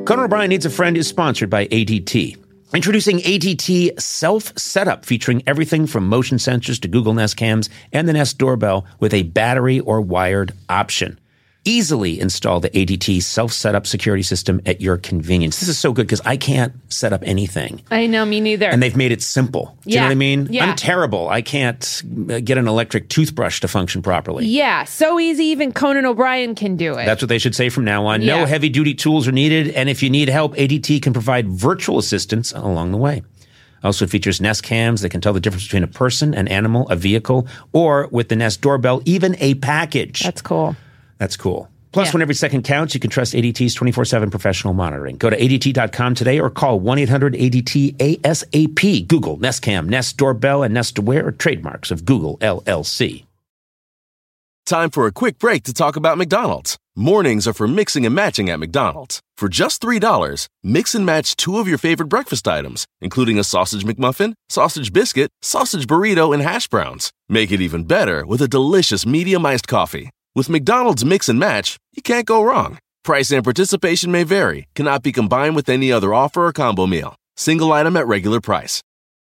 Conan O'Brien Needs a Friend is sponsored by ADT. Introducing ADT Self-Setup, featuring everything from motion sensors to Google Nest Cams and the Nest Doorbell with a battery or wired option. Easily install the ADT Self-Setup security system at your convenience. This is so good because I can't set up anything. I know, me neither. And they've made it simple. Do you know what I mean? Yeah. I'm terrible. I can't get an electric toothbrush to function properly. Yeah, so easy even Conan O'Brien can do it. That's what they should say from now on. Yeah. No heavy-duty tools are needed, and if you need help, ADT can provide virtual assistance along the way. Also features Nest Cams that can tell the difference between a person, an animal, a vehicle, or with the Nest Doorbell, even a package. That's cool. That's cool. Plus, Yeah. when every second counts, you can trust ADT's 24/7 professional monitoring. Go to ADT.com today or call 1-800-ADT-ASAP. Google Nest Cam, Nest Doorbell, and Nest Aware are trademarks of Google LLC. Time for a quick break to talk about McDonald's. Mornings are for mixing and matching at McDonald's. For just $3, mix and match two of your favorite breakfast items, including a sausage McMuffin, sausage biscuit, sausage burrito, and hash browns. Make it even better with a delicious medium iced coffee. With McDonald's Mix and Match, you can't go wrong. Price and participation may vary. Cannot be combined with any other offer or combo meal. Single item at regular price.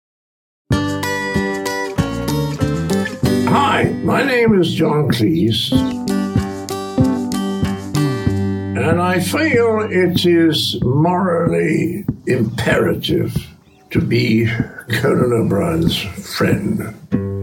Hi, my name is John Cleese, and I feel it is morally imperative to be Conan O'Brien's friend.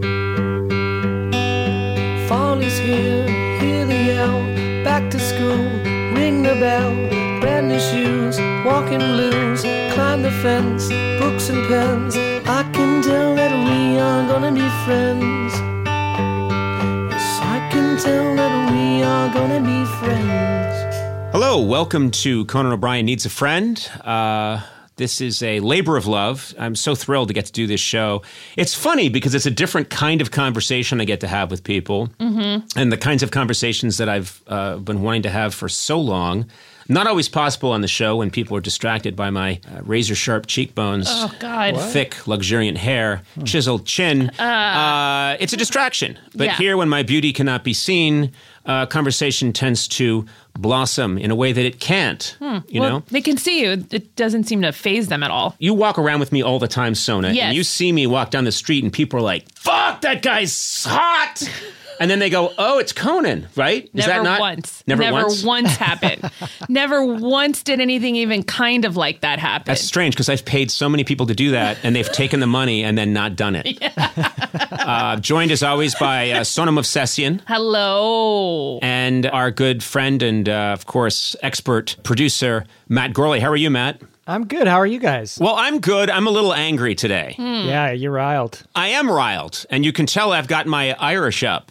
Fall is here, hear the yell, back to school, ring the bell, brand new shoes, walking blues, climb the fence, books and pens, I can tell that we are gonna be friends. Yes, I can tell that we are gonna be friends. Hello, welcome to Conan O'Brien Needs a Friend. This is a labor of love. I'm so thrilled to get to do this show. It's funny because it's a different kind of conversation I get to have with people, and the kinds of conversations that I've been wanting to have for so long. Not always possible on the show when people are distracted by my razor-sharp cheekbones, Oh, God. thick, luxuriant hair, chiseled chin. It's a distraction. But Yeah. here, when my beauty cannot be seen, conversation tends to blossom in a way that it can't, you know? They can see you. It doesn't seem to faze them at all. You walk around with me all the time, Sona, Yes. and you see me walk down the street and people are like, fuck, that guy's hot! And then they go, oh, it's Conan, right? Is Never that not? once. Never once? Happened. Never once did anything even kind of like that happen. That's strange because I've paid so many people to do that and they've taken the money and then not done it. Joined as always by Sonam Movsesian. Hello. And our good friend and, of course, expert producer, Matt Gorley. How are you, Matt? I'm good. How are you guys? Well, I'm good. I'm a little angry today. Yeah, you're riled. I am riled, and you can tell I've got my Irish up.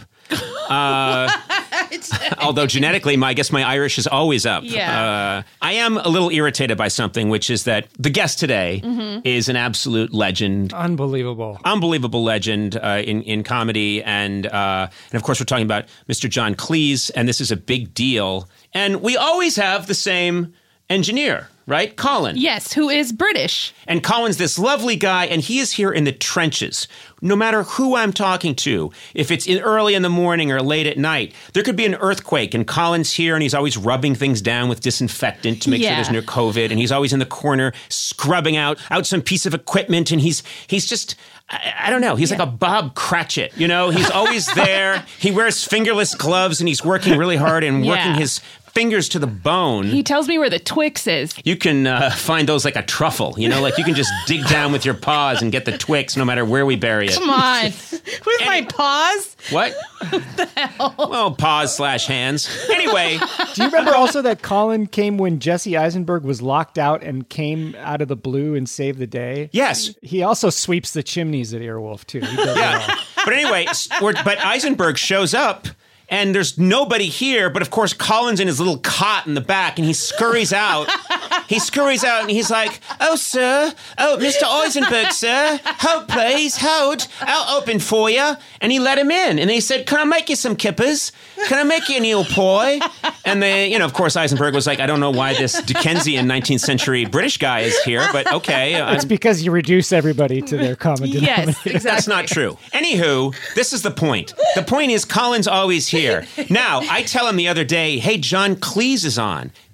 Although genetically, I guess my Irish is always up. Yeah. I am a little irritated by something, which is that the guest today is an absolute legend. Unbelievable. Unbelievable legend in comedy. And of course, we're talking about Mr. John Cleese, and this is a big deal. And we always have the same engineer, right? Colin. Yes, who is British. And Colin's this lovely guy, and he is here in the trenches. No matter who I'm talking to, if it's early in the morning or late at night, there could be an earthquake, and Colin's here, and he's always rubbing things down with disinfectant to make sure there's no COVID, and he's always in the corner scrubbing out some piece of equipment, and he's just... I don't know. He's like a Bob Cratchit, you know? He's always there. He wears fingerless gloves, and he's working really hard and working his fingers to the bone. He tells me where the Twix is. You can find those like a truffle, you know? Like you can just dig down with your paws and get the Twix no matter where we bury it. Come on. With my paws? What? The hell? Well, paws/hands. Anyway. Do you remember also that Colin came when Jesse Eisenberg was locked out and came out of the blue and saved the day? Yes. He also sweeps the chimneys at Earwolf, too. He does it all. But anyway, but Eisenberg shows up. And there's nobody here, but of course Colin's in his little cot in the back, and he scurries out. And he's like, "Oh, sir. Oh, Mr. Eisenberg, sir. Hold, please. Hold. I'll open for you." And he let him in. And he said, "Can I make you some kippers? Can I make you an eel pie?" And of course, Eisenberg was like, "I don't know why this Dickensian 19th century British guy is here, but okay." It's because you reduce everybody to their common denominator. Yes, exactly. That's not true. Anywho, this is the point. The point is Colin's always here. Now, I tell him the other day, hey, John Cleese is on.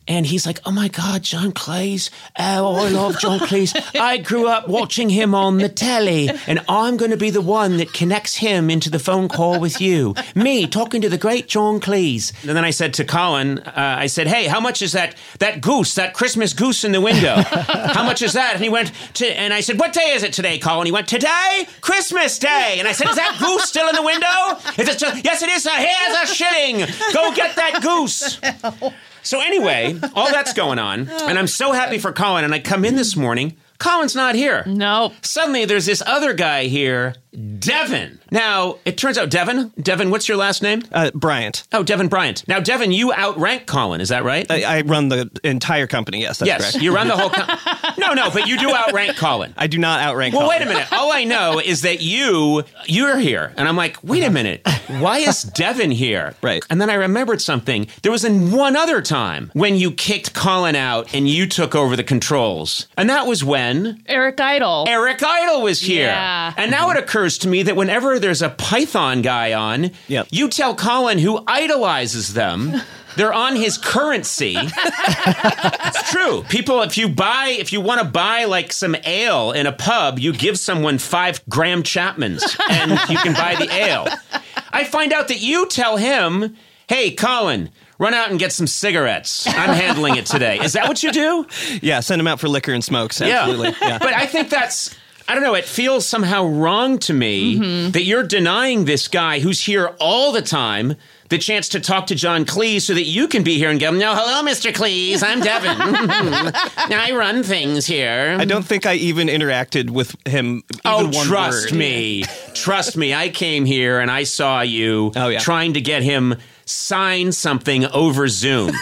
And he's like, oh my God, John Cleese. Oh, I love John Cleese. I grew up watching him on the telly, and I'm going to be the one that connects him into the phone call with you. Me talking to the great John Cleese. And then I said to Colin, I said, hey, how much is that goose, that Christmas goose in the window? How much is that? And he went and I said, what day is it today, Colin? He went, today? Christmas Day. And I said, is that goose still in the window? Is it still? Yes, it is, sir. Here's a shilling. Go get that goose. So anyway, all that's going on, and I'm so happy for Colin, and I come in this morning, Colin's not here. No. Suddenly, there's this other guy here, Devin. Now, it turns out, Devin, what's your last name? Bryant. Oh, Devin Bryant. Now, Devin, you outrank Colin, is that right? I run the entire company, yes, that's correct. Yes, you run the whole company. No, but you do outrank Colin. I do not outrank Well, Colin. wait a minute. All I know is that you're here. And I'm like, wait a minute. Why is Devin here? Right. And then I remembered something. There was one other time when you kicked Colin out and you took over the controls. And that was when Eric Idle. Eric Idle was here. Yeah. And now it occurs to me that whenever there's a Python guy on, Yep. you tell Colin who idolizes them. They're on his currency. It's true. People, if you want to buy like some ale in a pub, you give someone 5 Graham Chapmans and you can buy the ale. I find out that you tell him, hey, Colin, run out and get some cigarettes. I'm handling it today. Is that what you do? Yeah, send him out for liquor and smokes. Absolutely. Yeah. But I think that's, I don't know, it feels somehow wrong to me that you're denying this guy who's here all the time the chance to talk to John Cleese so that you can be here and go, no, hello, Mr. Cleese, I'm Devin. I run things here. I don't think I even interacted with him even one trust word. me. Trust me. I came here and I saw you trying to get him sign something over Zoom.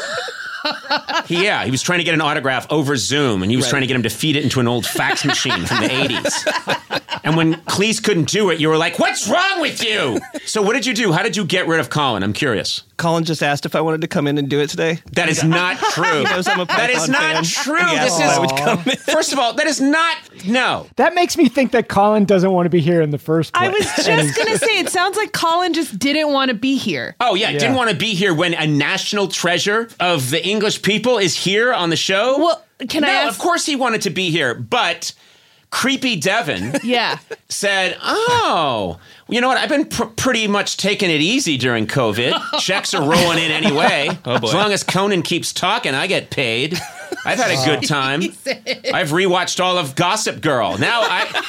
Yeah, he was trying to get an autograph over Zoom, and he was trying to get him to feed it into an old fax machine from the 80s. And when Cleese couldn't do it, you were like, what's wrong with you? So what did you do? How did you get rid of Colin? I'm curious. Colin just asked if I wanted to come in and do it today. That is not true. He knows I'm a That is Python not fan. true. He asked if I would come in. First of all, that is not, no. That makes me think that Colin doesn't want to be here in the first place. I was just going to say, it sounds like Colin just didn't want to be here. Oh, yeah, didn't want to be here when a national treasure of the English people is here on the show? Well, can I ask? Of course he wanted to be here, but creepy Devin said, oh, you know what? I've been pretty much taking it easy during COVID. Checks are rolling in anyway. Oh, boy. As long as Conan keeps talking, I get paid. I've had a good time. I've rewatched all of Gossip Girl. Now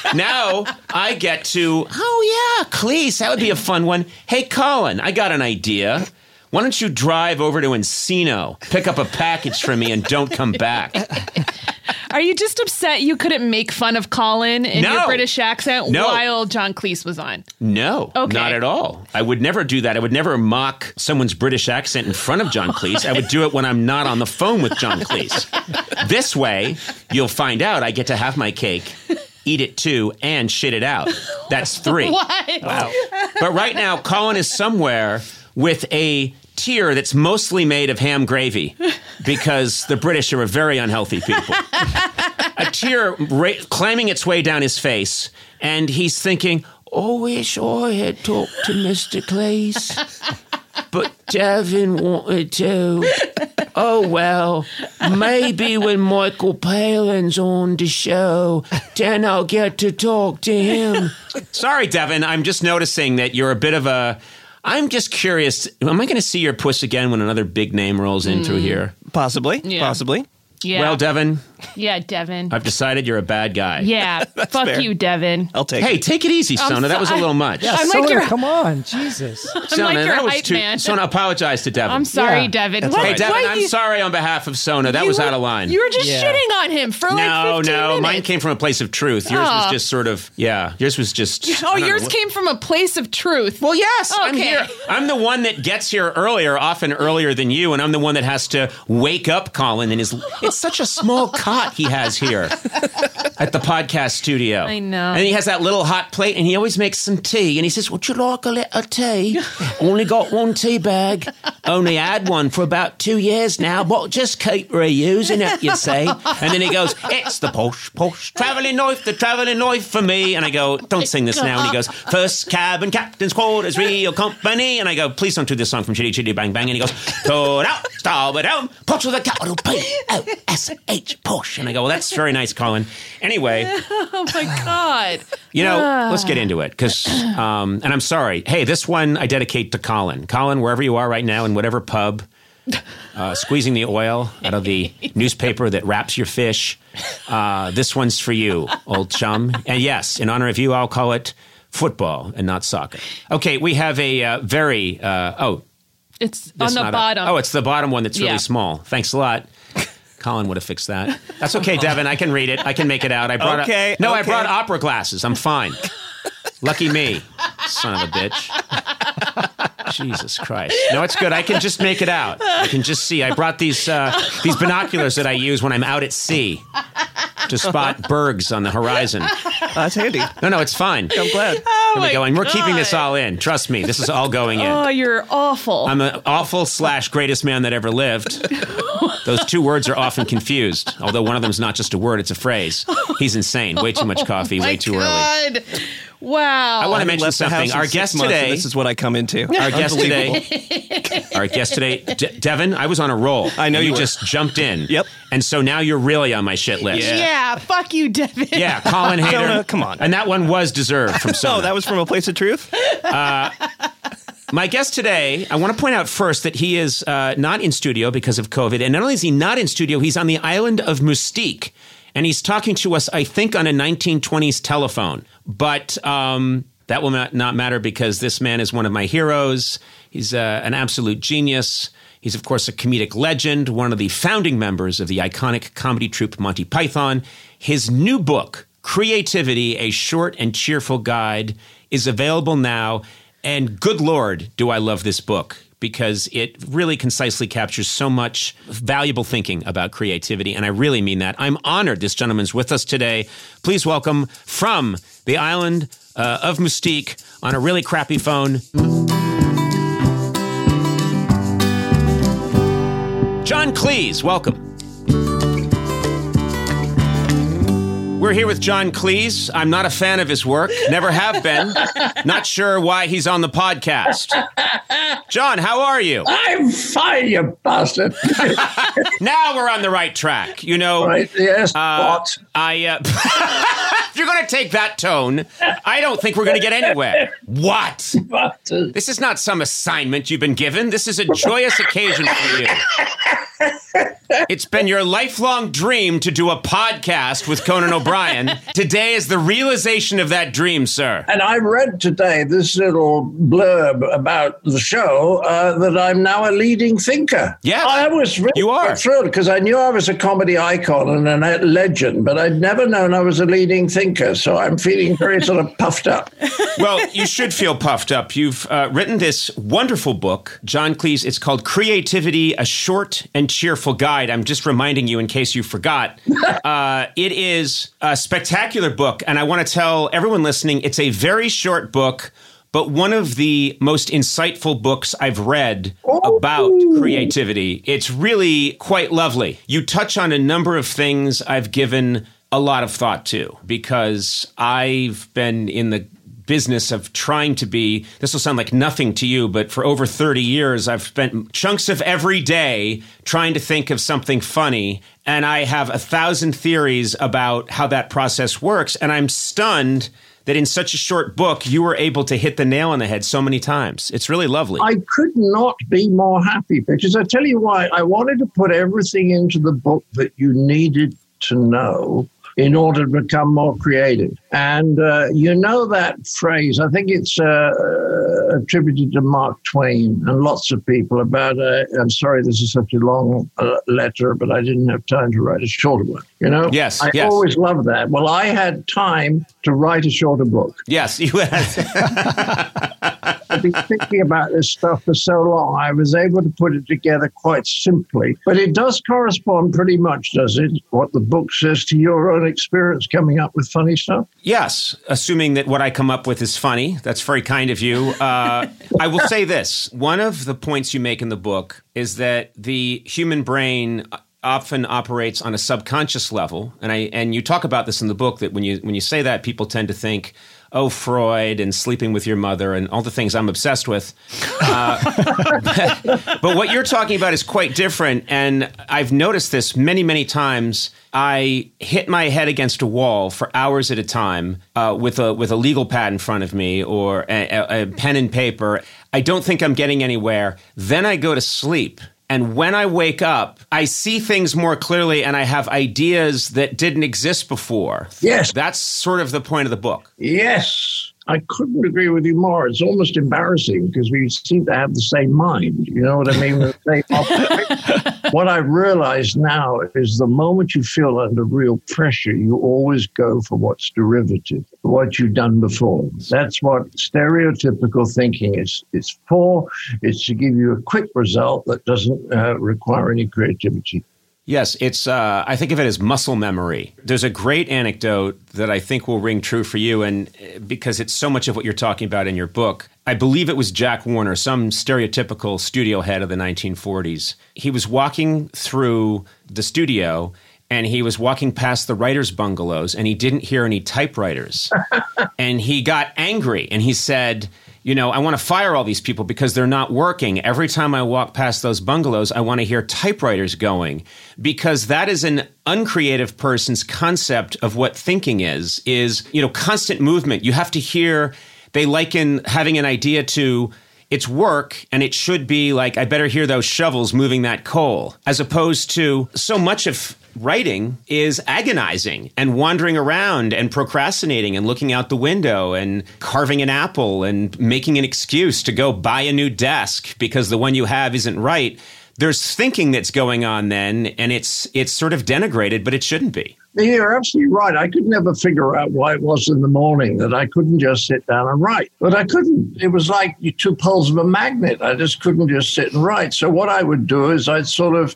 I get to, oh yeah, Cleese, that would be a fun one. Hey, Colin, I got an idea. Why don't you drive over to Encino, pick up a package for me, and don't come back? Are you just upset you couldn't make fun of Colin in your British accent while John Cleese was on? No, not at all. I would never do that. I would never mock someone's British accent in front of John Cleese. I would do it when I'm not on the phone with John Cleese. This way, you'll find out I get to have my cake, eat it too, and shit it out. That's 3. What? Wow. But right now, Colin is somewhere with a tier that's mostly made of ham gravy because the British are a very unhealthy people. A tear climbing its way down his face, and he's thinking, oh, wish I had talked to Mr. Cleese, but Devin wanted to. Oh, well, maybe when Michael Palin's on the show, then I'll get to talk to him. Sorry, Devin, I'm just noticing that you're a bit of a... I'm just curious, am I going to see your puss again when another big name rolls in through here? Possibly. Yeah. Possibly. Yeah. Well, Devin, Yeah, Devin. I've decided you're a bad guy. Yeah, fuck fair. you, Devin. I'll take Hey, it. take it easy, Sona. That was a little much. Yeah, I'm Sona, like your- come on, Jesus. Sona, like your that was hype too... man. Sona, apologize to Devin. I'm sorry, Yeah, Devin. that's What- Hey, Devin, why I'm you- sorry on behalf of Sona. That you was were- out of line. You were just Yeah. shitting on him for like 15 minutes. Mine came from a place of truth. Yours was Oh. just sort of, yours was just... Oh, I don't yours know. came from a place of truth. Well, yes, I'm Okay. here. I'm the one that gets here earlier, often earlier than you, and I'm the one that has to wake up Colin in his... It's such a small cot he has here at the podcast studio. I know. And he has that little hot plate, and he always makes some tea, and he says, would you like a little tea? Only got one tea bag. only had one for about 2 years now, but just keep reusing it, you see. And then he goes, it's the posh travelling knife, the travelling knife for me. And I go, don't sing this now. And he goes, first cabin, captain's quarters, real company. And I go, please don't do this song from Chitty Chitty Bang Bang. And he goes, go out, starboard down, posh with a capital P-O-S-H, posh. And I go, well, that's very nice, Colin. Anyway. Oh, my God. You know, let's get into it. Because, and I'm sorry. Hey, this one I dedicate to Colin. Colin, wherever you are right now, in whatever pub, squeezing the oil out of the newspaper that wraps your fish. This one's for you, old chum. And yes, in honor of you, I'll call it football and not soccer. Okay, we have a very, it's on the bottom. It's the bottom one that's really small. Thanks a lot. Colin would have fixed that. That's okay, Devin. I can read it. I can make it out. I brought I brought opera glasses. I'm fine. Lucky me, son of a bitch. Jesus Christ. No, it's good. I can just make it out. I can just see. I brought these binoculars that I use when I'm out at sea to spot bergs on the horizon. That's handy. No, it's fine. I'm glad. Here we go. And we're keeping this all in. Trust me. This is all going in. Oh, you're awful. I'm an awful / greatest man that ever lived. Those two words are often confused, although one of them is not just a word, it's a phrase. He's insane. Way too much coffee, way too early. Wow. I want to mention something. Our guest today. This is what I come into. Our guest today, Devin, I was on a roll. I know you just jumped in. Yep. And so now you're really on my shit list. Yeah, fuck you, Devin. Yeah, Colin hater. Jonah, come on. And that one was deserved from Sona. Oh, that was from A Place of Truth? My guest today, I want to point out first that he is not in studio because of COVID. And not only is he not in studio, he's on the island of Mustique. And he's talking to us, I think, on a 1920s telephone. But that will not matter because this man is one of my heroes. He's an absolute genius. He's, of course, a comedic legend, one of the founding members of the iconic comedy troupe Monty Python. His new book, Creativity, A Short and Cheerful Guide, is available now. And good Lord, do I love this book, because it really concisely captures so much valuable thinking about creativity. And I really mean that. I'm honored this gentleman's with us today. Please welcome from the island of Mustique on a really crappy phone, John Cleese. Welcome. We're here with John Cleese. I'm not a fan of his work. Never have been. Not sure why he's on the podcast. John, how are you? I'm fine, you bastard. Now we're on the right track. You know, right, yes, what? If you're going to take that tone, I don't think we're going to get anywhere. What? This is not some assignment you've been given. This is a joyous occasion for you. It's been your lifelong dream to do a podcast with Conan O'Brien. Today is the realization of that dream, sir. And I read today this little blurb about the show that I'm now a leading thinker. Yes, I was really thrilled because I knew I was a comedy icon and a legend, but I'd never known I was a leading thinker. So I'm feeling very sort of puffed up. Well, you should feel puffed up. You've written this wonderful book, John Cleese. It's called Creativity, A Short and Cheerful Guide. I'm just reminding you in case you forgot. It is a spectacular book, and I want to tell everyone listening, it's a very short book, but one of the most insightful books I've read about creativity. It's really quite lovely. You touch on a number of things I've given a lot of thought to, because I've been in the business of trying to be, this will sound like nothing to you, but for over 30 years, I've spent chunks of every day trying to think of something funny. And I have 1,000 theories about how that process works. And I'm stunned that in such a short book, you were able to hit the nail on the head so many times. It's really lovely. I could not be more happy, because I tell you why. I wanted to put everything into the book that you needed to know in order to become more creative. And you know that phrase, I think it's attributed to Mark Twain and lots of people about, I'm sorry this is such a long letter, but I didn't have time to write a shorter one. You know? Yes. I always loved that. Well, I had time to write a shorter book. Yes, you had. I've been thinking about this stuff for so long. I was able to put it together quite simply. But it does correspond pretty much, does it, what the book says to your own experience coming up with funny stuff? Yes, assuming that what I come up with is funny. That's very kind of you. I will say this. One of the points you make in the book is that the human brain often operates on a subconscious level. And you talk about this in the book, that when you say that, people tend to think, oh, Freud and sleeping with your mother and all the things I'm obsessed with. But what you're talking about is quite different. And I've noticed this many, many times. I hit my head against a wall for hours at a time with a legal pad in front of me or a pen and paper. I don't think I'm getting anywhere. Then I go to sleep. And when I wake up, I see things more clearly and I have ideas that didn't exist before. Yes. That's sort of the point of the book. Yes. I couldn't agree with you more. It's almost embarrassing because we seem to have the same mind. You know what I mean? What I realize now is the moment you feel under real pressure, you always go for what's derivative, what you've done before. That's what stereotypical thinking is. It's for. It's to give you a quick result that doesn't require any creativity. Yes, it's. I think of it as muscle memory. There's a great anecdote that I think will ring true for you, and because it's so much of what you're talking about in your book. I believe it was Jack Warner, some stereotypical studio head of the 1940s. He was walking through the studio, and he was walking past the writers' bungalows, and he didn't hear any typewriters. And he got angry, and he said, you know, I want to fire all these people because they're not working. Every time I walk past those bungalows, I want to hear typewriters going, because that is an uncreative person's concept of what thinking is, you know, constant movement. You have to hear, they liken having an idea to it's work, and it should be like, I better hear those shovels moving that coal, as opposed to so much of writing is agonizing and wandering around and procrastinating and looking out the window and carving an apple and making an excuse to go buy a new desk because the one you have isn't right. There's thinking that's going on then, and it's sort of denigrated, but it shouldn't be. You're absolutely right. I could never figure out why it was in the morning that I couldn't just sit down and write. But I couldn't. It was like two poles of a magnet. I just couldn't just sit and write. So what I would do is I'd sort of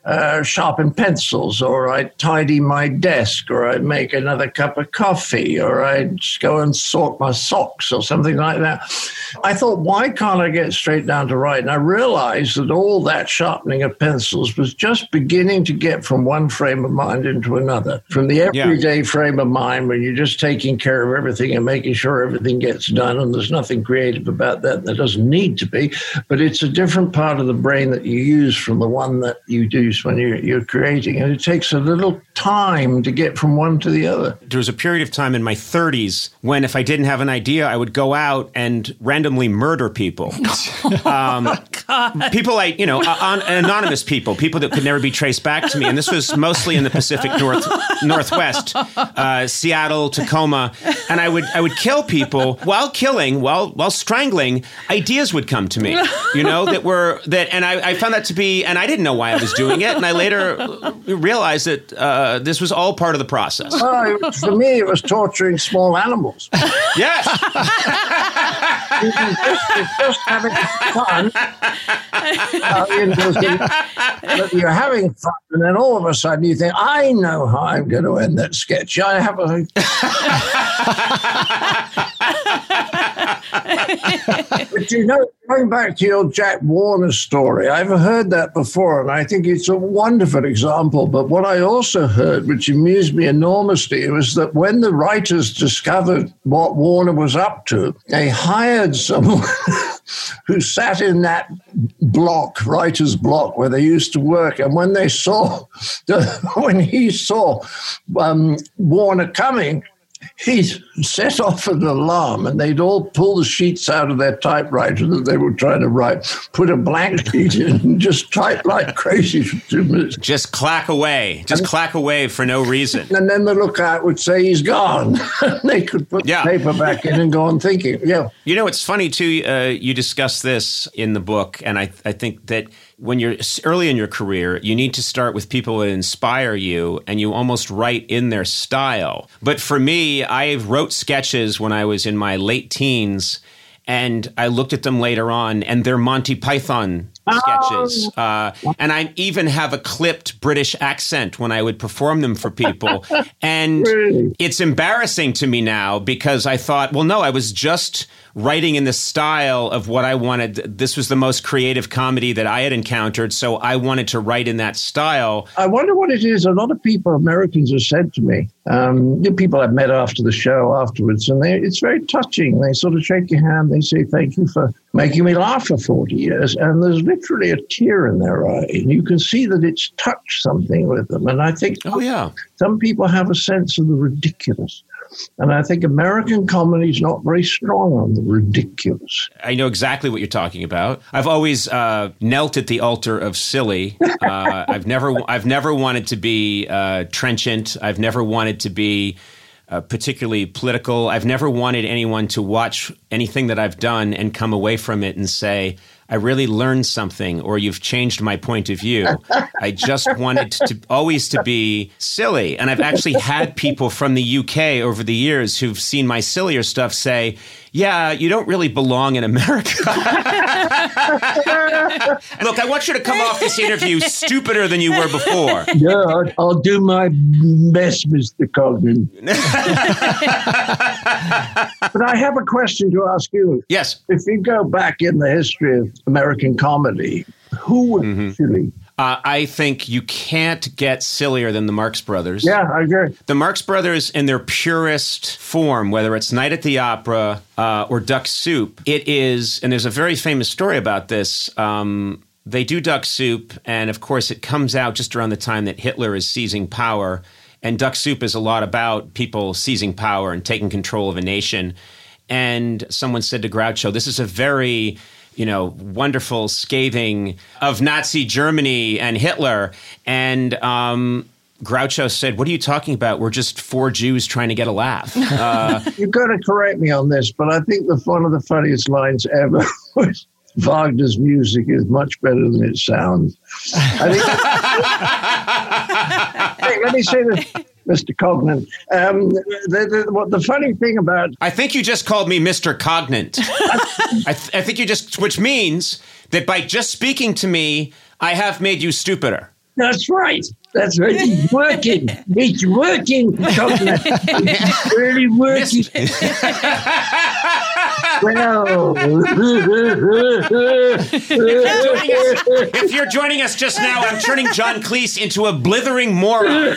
sharpen pencils, or I'd tidy my desk, or I'd make another cup of coffee, or I'd go and sort my socks or something like that. I thought, why can't I get straight down to write? And I realized that all that sharpening of pencils was just beginning to get from one frame of mind into another. From the everyday frame of mind where you're just taking care of everything and making sure everything gets done, and there's nothing creative about that. There doesn't need to be, but it's a different part of the brain that you use from the one that you use when you're creating. And it takes a little time to get from one to the other. There was a period of time in my 30s when if I didn't have an idea, I would go out and randomly murder people. People like, anonymous people that could never be traced back to me. And this was mostly in the Pacific Northwest, Seattle, Tacoma. And I would kill people while killing, while strangling. Ideas would come to me, and I found that to be, and I didn't know why I was doing it. And I later realized that this was all part of the process. Oh, for me, it was torturing small animals. Yes. It's just having fun. You're having fun, and then all of a sudden you think, I know how I'm going to end that sketch. I have a... But going back to your Jack Warner story, I've heard that before, and I think it's a wonderful example. But what I also heard, which amused me enormously, was that when the writers discovered what Warner was up to, they hired someone who sat in that writer's block where they used to work. And when he saw Warner coming, he set off an alarm, and they'd all pull the sheets out of their typewriter that they were trying to write, put a blank sheet in, and just type like crazy for 2 minutes. Just clack away for no reason. And then the lookout would say, he's gone. They could put the paper back in and go on thinking. Yeah. It's funny, too, you discuss this in the book, and I think that when you're early in your career, you need to start with people that inspire you, and you almost write in their style. But for me, I wrote sketches when I was in my late teens, And I looked at them later on, and they're Monty Python sketches. And I even have a clipped British accent when I would perform them for people. And it's embarrassing to me now because I thought, well, no, I was just writing in the style of what I wanted. This was the most creative comedy that I had encountered, so I wanted to write in that style. I wonder what it is. A lot of people, Americans, have said to me, people I've met after the show afterwards, and it's very touching. They sort of shake your hand. They say, thank you for making me laugh for 40 years. And there's literally a tear in their eye. And you can see that it's touched something with them. And I think some people have a sense of the ridiculous. And I think American comedy is not very strong on the ridiculous. I know exactly what you're talking about. I've always knelt at the altar of silly. I've never wanted to be trenchant. I've never wanted to be particularly political. I've never wanted anyone to watch anything that I've done and come away from it and say, I really learned something, or you've changed my point of view. I just wanted to always to be silly. And I've actually had people from the UK over the years who've seen my sillier stuff say, yeah, you don't really belong in America. Look, I want you to come off this interview stupider than you were before. Yeah, I'll do my best, Mr. Cogman. But I have a question to ask you. Yes. If you go back in the history of American comedy, who was silly? I think you can't get sillier than the Marx Brothers. Yeah, I agree. The Marx Brothers in their purest form, whether it's Night at the Opera or Duck Soup, it is, and there's a very famous story about this, they do Duck Soup, and of course it comes out just around the time that Hitler is seizing power, and Duck Soup is a lot about people seizing power and taking control of a nation. And someone said to Groucho, this is a very wonderful scathing of Nazi Germany and Hitler. And Groucho said, what are you talking about? We're just four Jews trying to get a laugh. You've got to correct me on this, but I think one of the funniest lines ever was, Wagner's music is much better than it sounds. I think, let me say this, Mr. Cognan. The funny thing about... I think you just called me Mr. Cognant. I think you just... Which means that by just speaking to me, I have made you stupider. That's right. That's right. It's working. It's working, Cognan. It's really working. Well, if you're joining us just now, I'm turning John Cleese into a blithering moron.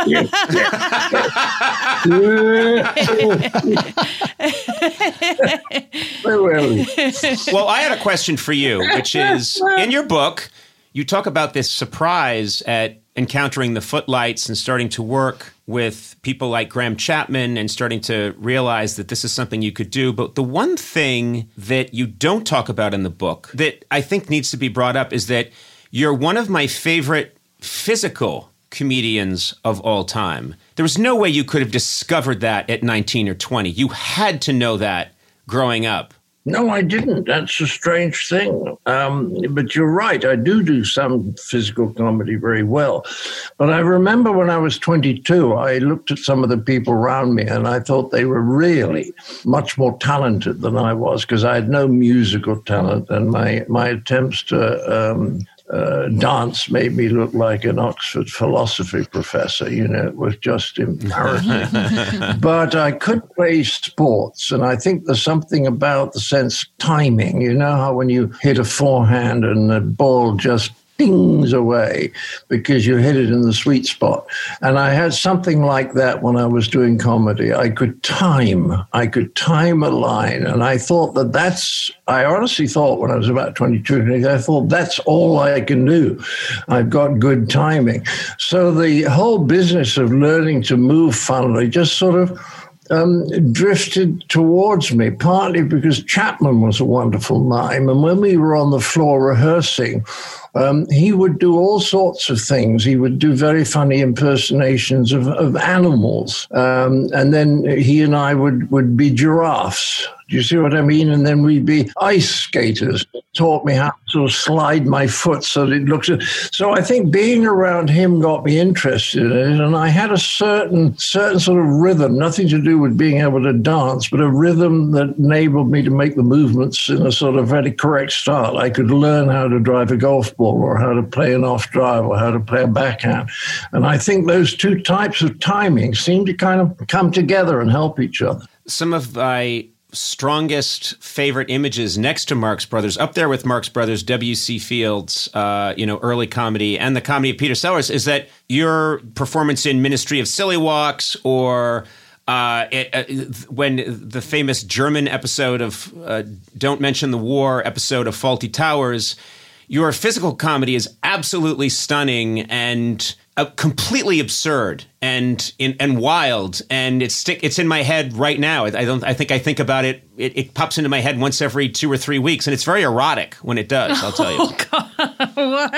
Well, I had a question for you, which is, in your book, you talk about this surprise at encountering the Footlights and starting to work with people like Graham Chapman and starting to realize that this is something you could do. But the one thing that you don't talk about in the book that I think needs to be brought up is that you're one of my favorite physical comedians of all time. There was no way you could have discovered that at 19 or 20. You had to know that growing up. No, I didn't. That's a strange thing. But you're right. I do some physical comedy very well. But I remember when I was 22, I looked at some of the people around me and I thought they were really much more talented than I was because I had no musical talent. And my attempts to dance made me look like an Oxford philosophy professor. It was just embarrassing. But I could play sports, and I think there's something about the sense of timing. You know how when you hit a forehand and the ball just dings away because you hit it in the sweet spot. And I had something like that when I was doing comedy. I could time a line. And I thought I honestly thought when I was about 22, I thought that's all I can do. I've got good timing. So the whole business of learning to move funnily just sort of drifted towards me, partly because Chapman was a wonderful mime. And when we were on the floor rehearsing, he would do all sorts of things. He would do very funny impersonations of animals. And then he and I would be giraffes. Do you see what I mean? And then we'd be ice skaters. Taught me how to slide my foot so that it looks. So I think being around him got me interested in it. And I had a certain sort of rhythm, nothing to do with being able to dance, but a rhythm that enabled me to make the movements in a sort of very correct style. I could learn how to drive a golf ball or how to play an off drive or how to play a backhand. And I think those two types of timing seem to kind of come together and help each other. Some of my strongest favorite images next to Marx Brothers, up there with Marx Brothers, W.C. Fields, early comedy, and the comedy of Peter Sellers, is that your performance in Ministry of Silly Walks or when the famous German episode of Don't Mention the War episode of Fawlty Towers, your physical comedy is absolutely stunning and completely absurd and wild, and it's in my head right now. I think about it. It pops into my head once every 2 or 3 weeks, and it's very erotic when it does. I'll tell you. Oh God! What?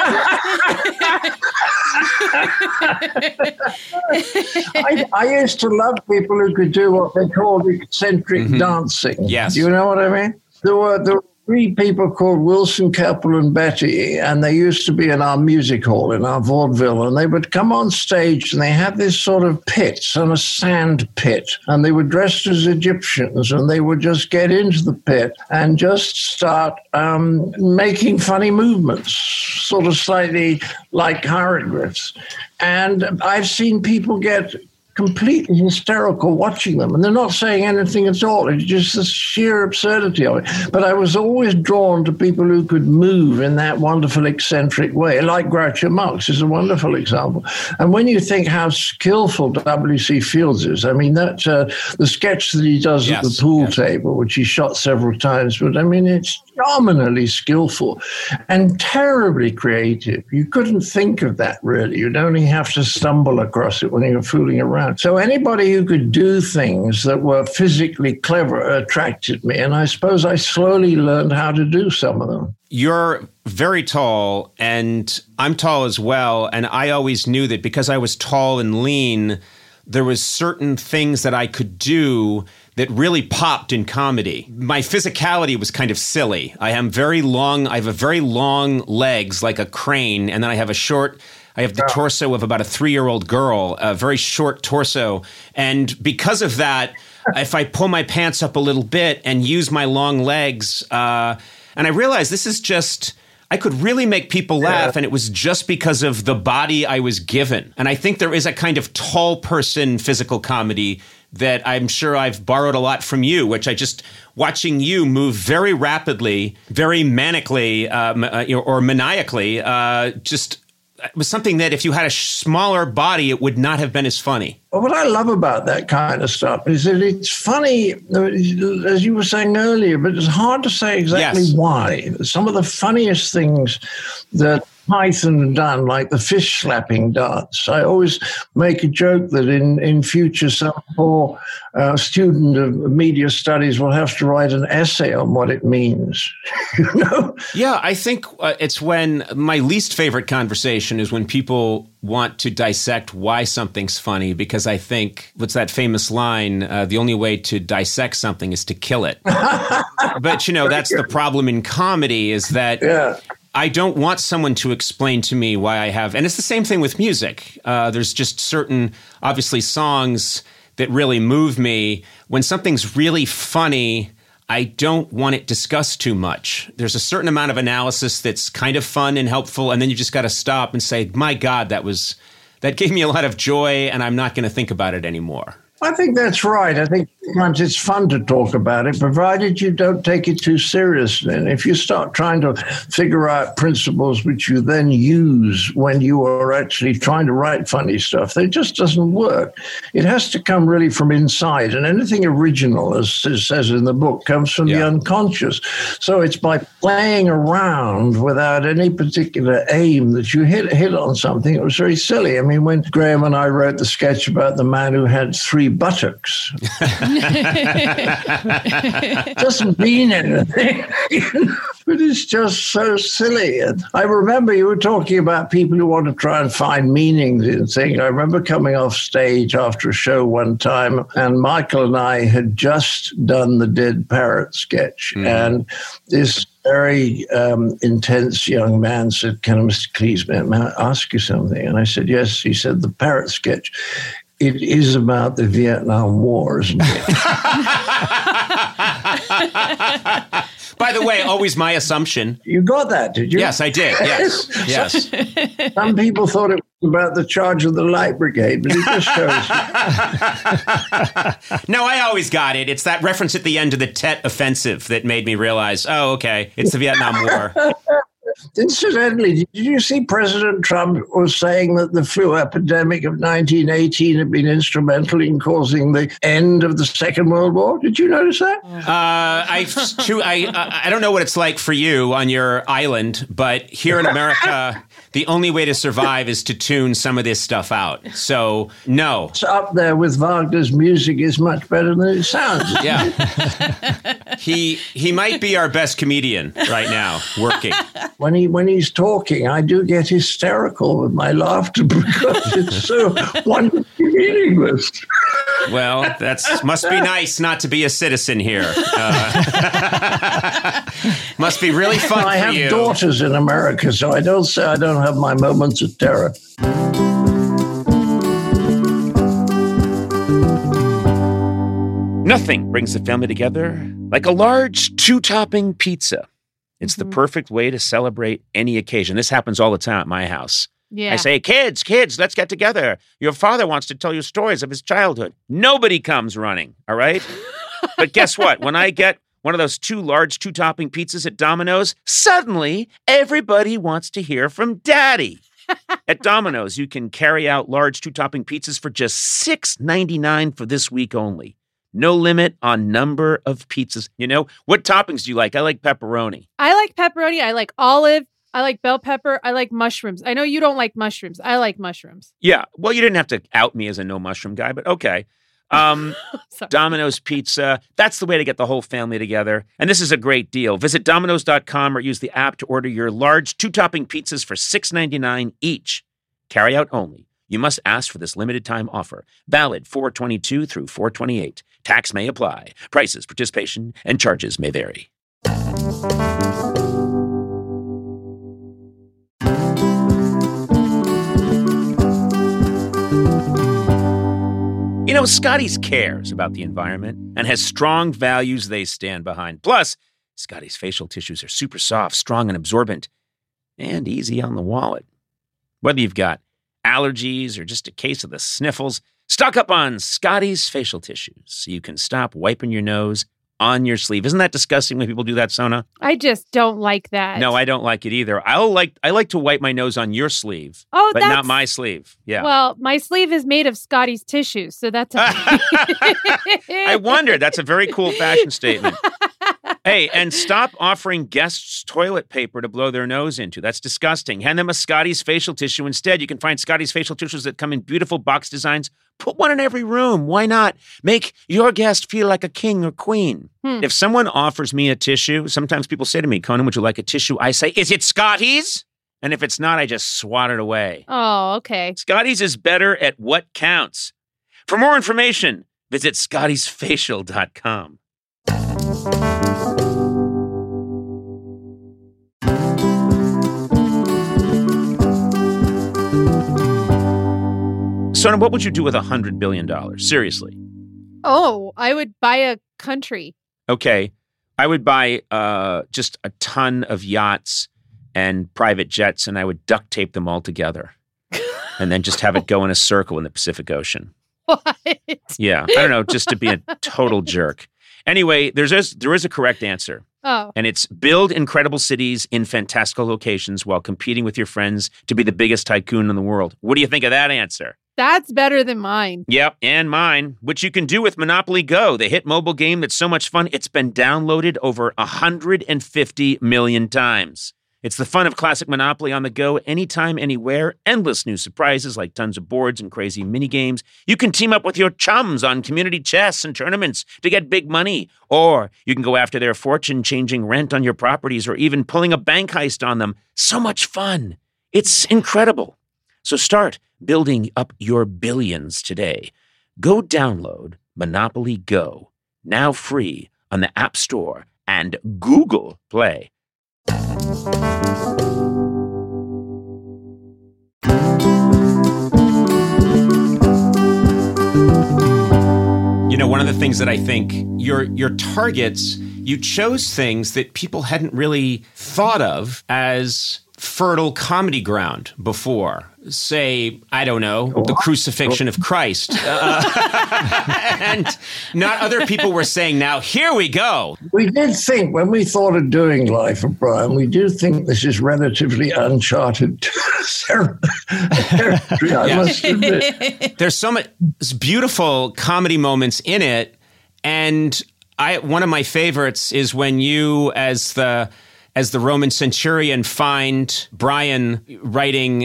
I used to love people who could do what they called eccentric dancing. Yes. Do you know what I mean? There were 3 people called Wilson, Keppel, and Betty, and they used to be in our music hall, in our vaudeville, and they would come on stage, and they had this sort of pits and a sand pit, and they were dressed as Egyptians, and they would just get into the pit and just start making funny movements, sort of slightly like hieroglyphs. And I've seen people get completely hysterical watching them, and they're not saying anything at all. It's just the sheer absurdity of it. But I was always drawn to people who could move in that wonderful eccentric way, like Groucho Marx is a wonderful example. And when you think how skillful W.C. Fields is, I mean, that the sketch that he does at the pool table, which he shot several times, but I mean, it's phenomenally skillful and terribly creative. You couldn't think of that, really. You'd only have to stumble across it when you were fooling around. So anybody who could do things that were physically clever attracted me, and I suppose I slowly learned how to do some of them. You're very tall, and I'm tall as well, and I always knew that because I was tall and lean, there was certain things that I could do that really popped in comedy. My physicality was kind of silly. I have very long legs like a crane, and then I have the torso of about a 3-year-old girl, a very short torso. And because of that, if I pull my pants up a little bit and use my long legs, and I realized this is just, I could really make people laugh, and it was just because of the body I was given. And I think there is a kind of tall person physical comedy that I'm sure I've borrowed a lot from you, which watching you move very rapidly, very manically, or maniacally, it was something that if you had a smaller body, it would not have been as funny. Well, what I love about that kind of stuff is that it's funny, as you were saying earlier, but it's hard to say exactly why. Some of the funniest things that Python had done, like the fish slapping dance. I always make a joke that in future some poor student of media studies will have to write an essay on what it means. You know? Yeah, I think it's when my least favorite conversation is when people want to dissect why something's funny, because I think, what's that famous line, the only way to dissect something is to kill it. But, that's the problem in comedy is that I don't want someone to explain to me why I have, and it's the same thing with music. There's just certain, obviously, songs that really move me. When something's really funny, I don't want it discussed too much. There's a certain amount of analysis that's kind of fun and helpful, and then you just got to stop and say, my God, that gave me a lot of joy, and I'm not going to think about it anymore. I think that's right. I think sometimes it's fun to talk about it, provided you don't take it too seriously. And if you start trying to figure out principles which you then use when you are actually trying to write funny stuff, it just doesn't work. It has to come really from inside. And anything original, as it says in the book, comes from the unconscious. So it's by playing around without any particular aim that you hit on something. It was very silly. I mean, when Graham and I wrote the sketch about the man who had 3 buttocks, Doesn't mean anything, but it's just so silly. And I remember you were talking about people who want to try and find meanings in things. I remember coming off stage after a show one time, and Michael and I had just done the Dead Parrot sketch, and this very intense young man said, "Can I, Mr. Cleese, may I ask you something?" And I said, "Yes." He said, "The Parrot sketch, it is about the Vietnam War, isn't it?" By the way, always my assumption. You got that, did you? Yes, I did. Yes. Some people thought it was about the charge of the Light Brigade, but it just shows you. No, I always got it. It's that reference at the end of the Tet Offensive that made me realize, oh, okay, it's the Vietnam War. Incidentally, did you see President Trump was saying that the flu epidemic of 1918 had been instrumental in causing the end of the Second World War? Did you notice that? I don't know what it's like for you on your island, but here in America, the only way to survive is to tune some of this stuff out. So, no. It's up there with Wagner's music is much better than it sounds. Yeah. He might be our best comedian right now, working. When he's talking, I do get hysterical with my laughter because it's so wonderfully meaningless. Well, must be nice not to be a citizen here. Must be really fun for you. I have daughters in America, so I don't say I don't have my moments of terror. Nothing brings the family together like a large two-topping pizza. It's the perfect way to celebrate any occasion. This happens all the time at my house. Yeah. I say, kids, let's get together. Your father wants to tell you stories of his childhood. Nobody comes running, all right? But guess what? When I get one of those two large two-topping pizzas at Domino's, suddenly everybody wants to hear from Daddy. At Domino's, you can carry out large two-topping pizzas for just $6.99 for this week only. No limit on number of pizzas. You know, what toppings do you like? I like pepperoni. I like pepperoni. I like olive. I like bell pepper. I like mushrooms. I know you don't like mushrooms. I like mushrooms. Yeah. Well, you didn't have to out me as a no mushroom guy, but okay. Domino's Pizza. That's the way to get the whole family together. And this is a great deal. Visit Domino's.com or use the app to order your large two-topping pizzas for $6.99 each. Carry out only. You must ask for this limited time offer. Valid 4/22 through 4/28. Tax may apply. Prices, participation, and charges may vary. You know, Scotty's cares about the environment and has strong values they stand behind. Plus, Scotty's facial tissues are super soft, strong, and absorbent, and easy on the wallet. Whether you've got allergies or just a case of the sniffles, stock up on Scotty's facial tissues so you can stop wiping your nose on your sleeve. Isn't that disgusting when people do that, Sona? I just don't like that. No, I don't like it either. I like to wipe my nose on your sleeve, but not my sleeve. Yeah. Well, my sleeve is made of Scotty's tissues, so that's I wonder. That's a very cool fashion statement. Hey, and stop offering guests toilet paper to blow their nose into. That's disgusting. Hand them a Scotty's facial tissue instead. You can find Scotty's facial tissues that come in beautiful box designs. Put one in every room. Why not? Make your guest feel like a king or queen. If someone offers me a tissue, sometimes people say to me, Conan, would you like a tissue? I say, is it Scotty's? And if it's not, I just swat it away. Oh, okay. Scotty's is better at what counts. For more information, visit scottysfacial.com. Sona, what would you do with $100 billion? Seriously. Oh, I would buy a country. Okay. I would buy just a ton of yachts and private jets, and I would duct tape them all together and then just have it go in a circle in the Pacific Ocean. What? Yeah. I don't know, just to be a total jerk. Anyway, there is a correct answer. Oh. And it's build incredible cities in fantastical locations while competing with your friends to be the biggest tycoon in the world. What do you think of that answer? That's better than mine. Yep, and mine, which you can do with Monopoly Go, the hit mobile game that's so much fun, it's been downloaded over 150 million times. It's the fun of classic Monopoly on the go, anytime, anywhere. Endless new surprises like tons of boards and crazy mini games. You can team up with your chums on community chess and tournaments to get big money. Or you can go after their fortune, changing rent on your properties or even pulling a bank heist on them. So much fun. It's incredible. So start building up your billions today. Go download Monopoly Go, now free on the App Store and Google Play. You know, one of the things that I think your targets, you chose things that people hadn't really thought of as fertile comedy ground before. Say, I don't know, the crucifixion of Christ. And not other people were saying, now, here we go. We did think, when we thought of doing Life of Brian, we do think this is relatively uncharted territory, I must admit. There's so much beautiful comedy moments in it. And one of my favorites is when you, as the Roman centurion, find Brian writing,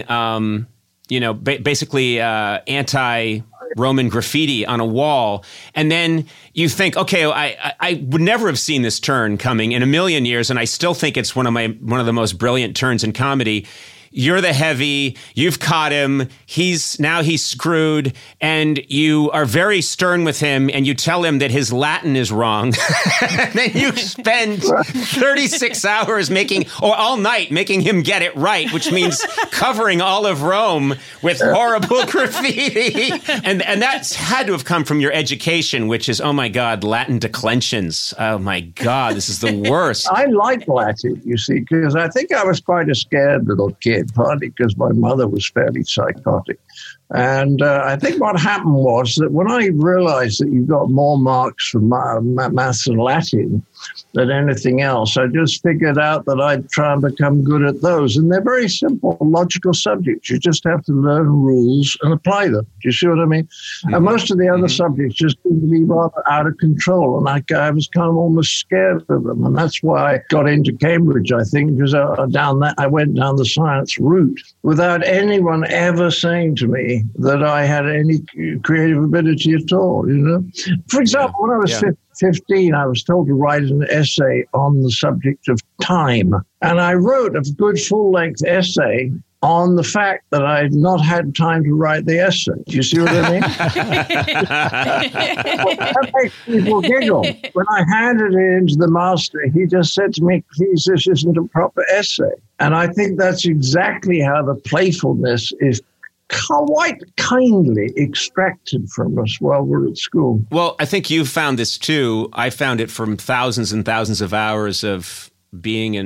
basically anti-Roman graffiti on a wall. And then you think, okay, I would never have seen this turn coming in a million years. And I still think it's one of the most brilliant turns in comedy. You're the heavy, you've caught him, he's screwed, and you are very stern with him, and you tell him that his Latin is wrong. And then you spend 36 hours all night making him get it right, which means covering all of Rome with horrible graffiti. And that's had to have come from your education, which is, oh my God, Latin declensions. Oh my God, this is the worst. I like Latin, you see, because I think I was quite a scared little kid. Partly because my mother was fairly psychotic. And I think what happened was that when I realized that you got more marks for maths and Latin than anything else, I just figured out that I'd try and become good at those. And they're very simple, logical subjects. You just have to learn rules and apply them. Do you see what I mean? Mm-hmm. And most of the other subjects just seem to be rather out of control. And I was kind of almost scared of them. And that's why I got into Cambridge, I think, because I went down the science route without anyone ever saying to me that I had any creative ability at all, you know? For example, when I was 15, I was told to write an essay on the subject of time. And I wrote a good full-length essay on the fact that I had not had time to write the essay. Do you see what I mean? That makes people giggle. When I handed it into the master, he just said to me, please, this isn't a proper essay. And I think that's exactly how the playfulness is quite kindly extracted from us while we're at school. Well, I think you've found this too. I found it from thousands and thousands of hours of being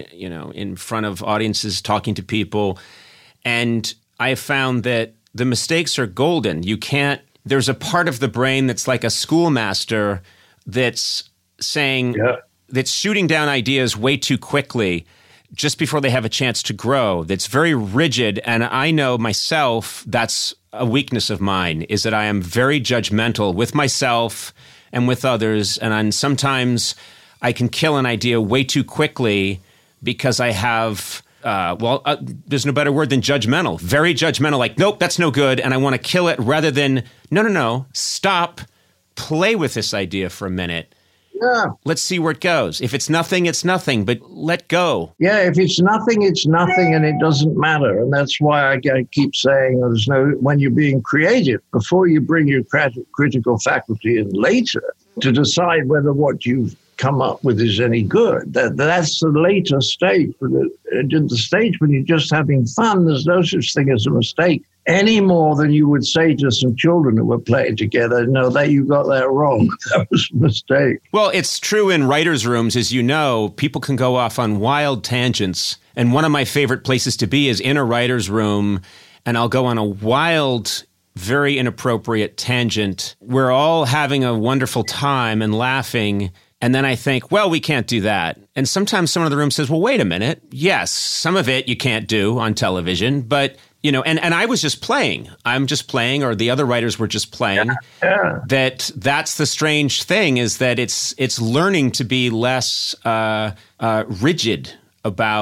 in front of audiences, talking to people. And I found that the mistakes are golden. There's a part of the brain that's like a schoolmaster that's saying, that's shooting down ideas way too quickly, just before they have a chance to grow, that's very rigid. And I know myself, that's a weakness of mine, is that I am very judgmental with myself and with others. And sometimes I can kill an idea way too quickly because I have, there's no better word than judgmental. Very judgmental, like, nope, that's no good. And I want to kill it rather than, no, stop, play with this idea for a minute. Yeah. Let's see where it goes. If it's nothing, it's nothing, but let go. Yeah, if it's nothing, it's nothing, and it doesn't matter. And that's why I keep saying when you're being creative, before you bring your critical faculty in later to decide whether what you've come up with is any good. That's the later stage. But at the stage when you're just having fun, there's no such thing as a mistake any more than you would say to some children who were playing together, no, that you got that wrong. That was a mistake. Well, it's true in writers' rooms, as you know, people can go off on wild tangents. And one of my favorite places to be is in a writer's room, and I'll go on a wild, very inappropriate tangent. We're all having a wonderful time and laughing. And then I think, well, we can't do that. And sometimes someone in the room says, well, wait a minute. Yes, some of it you can't do on television, but and I was just playing. I'm just playing, or the other writers were just playing. Yeah. That's the strange thing, is that it's learning to be less rigid about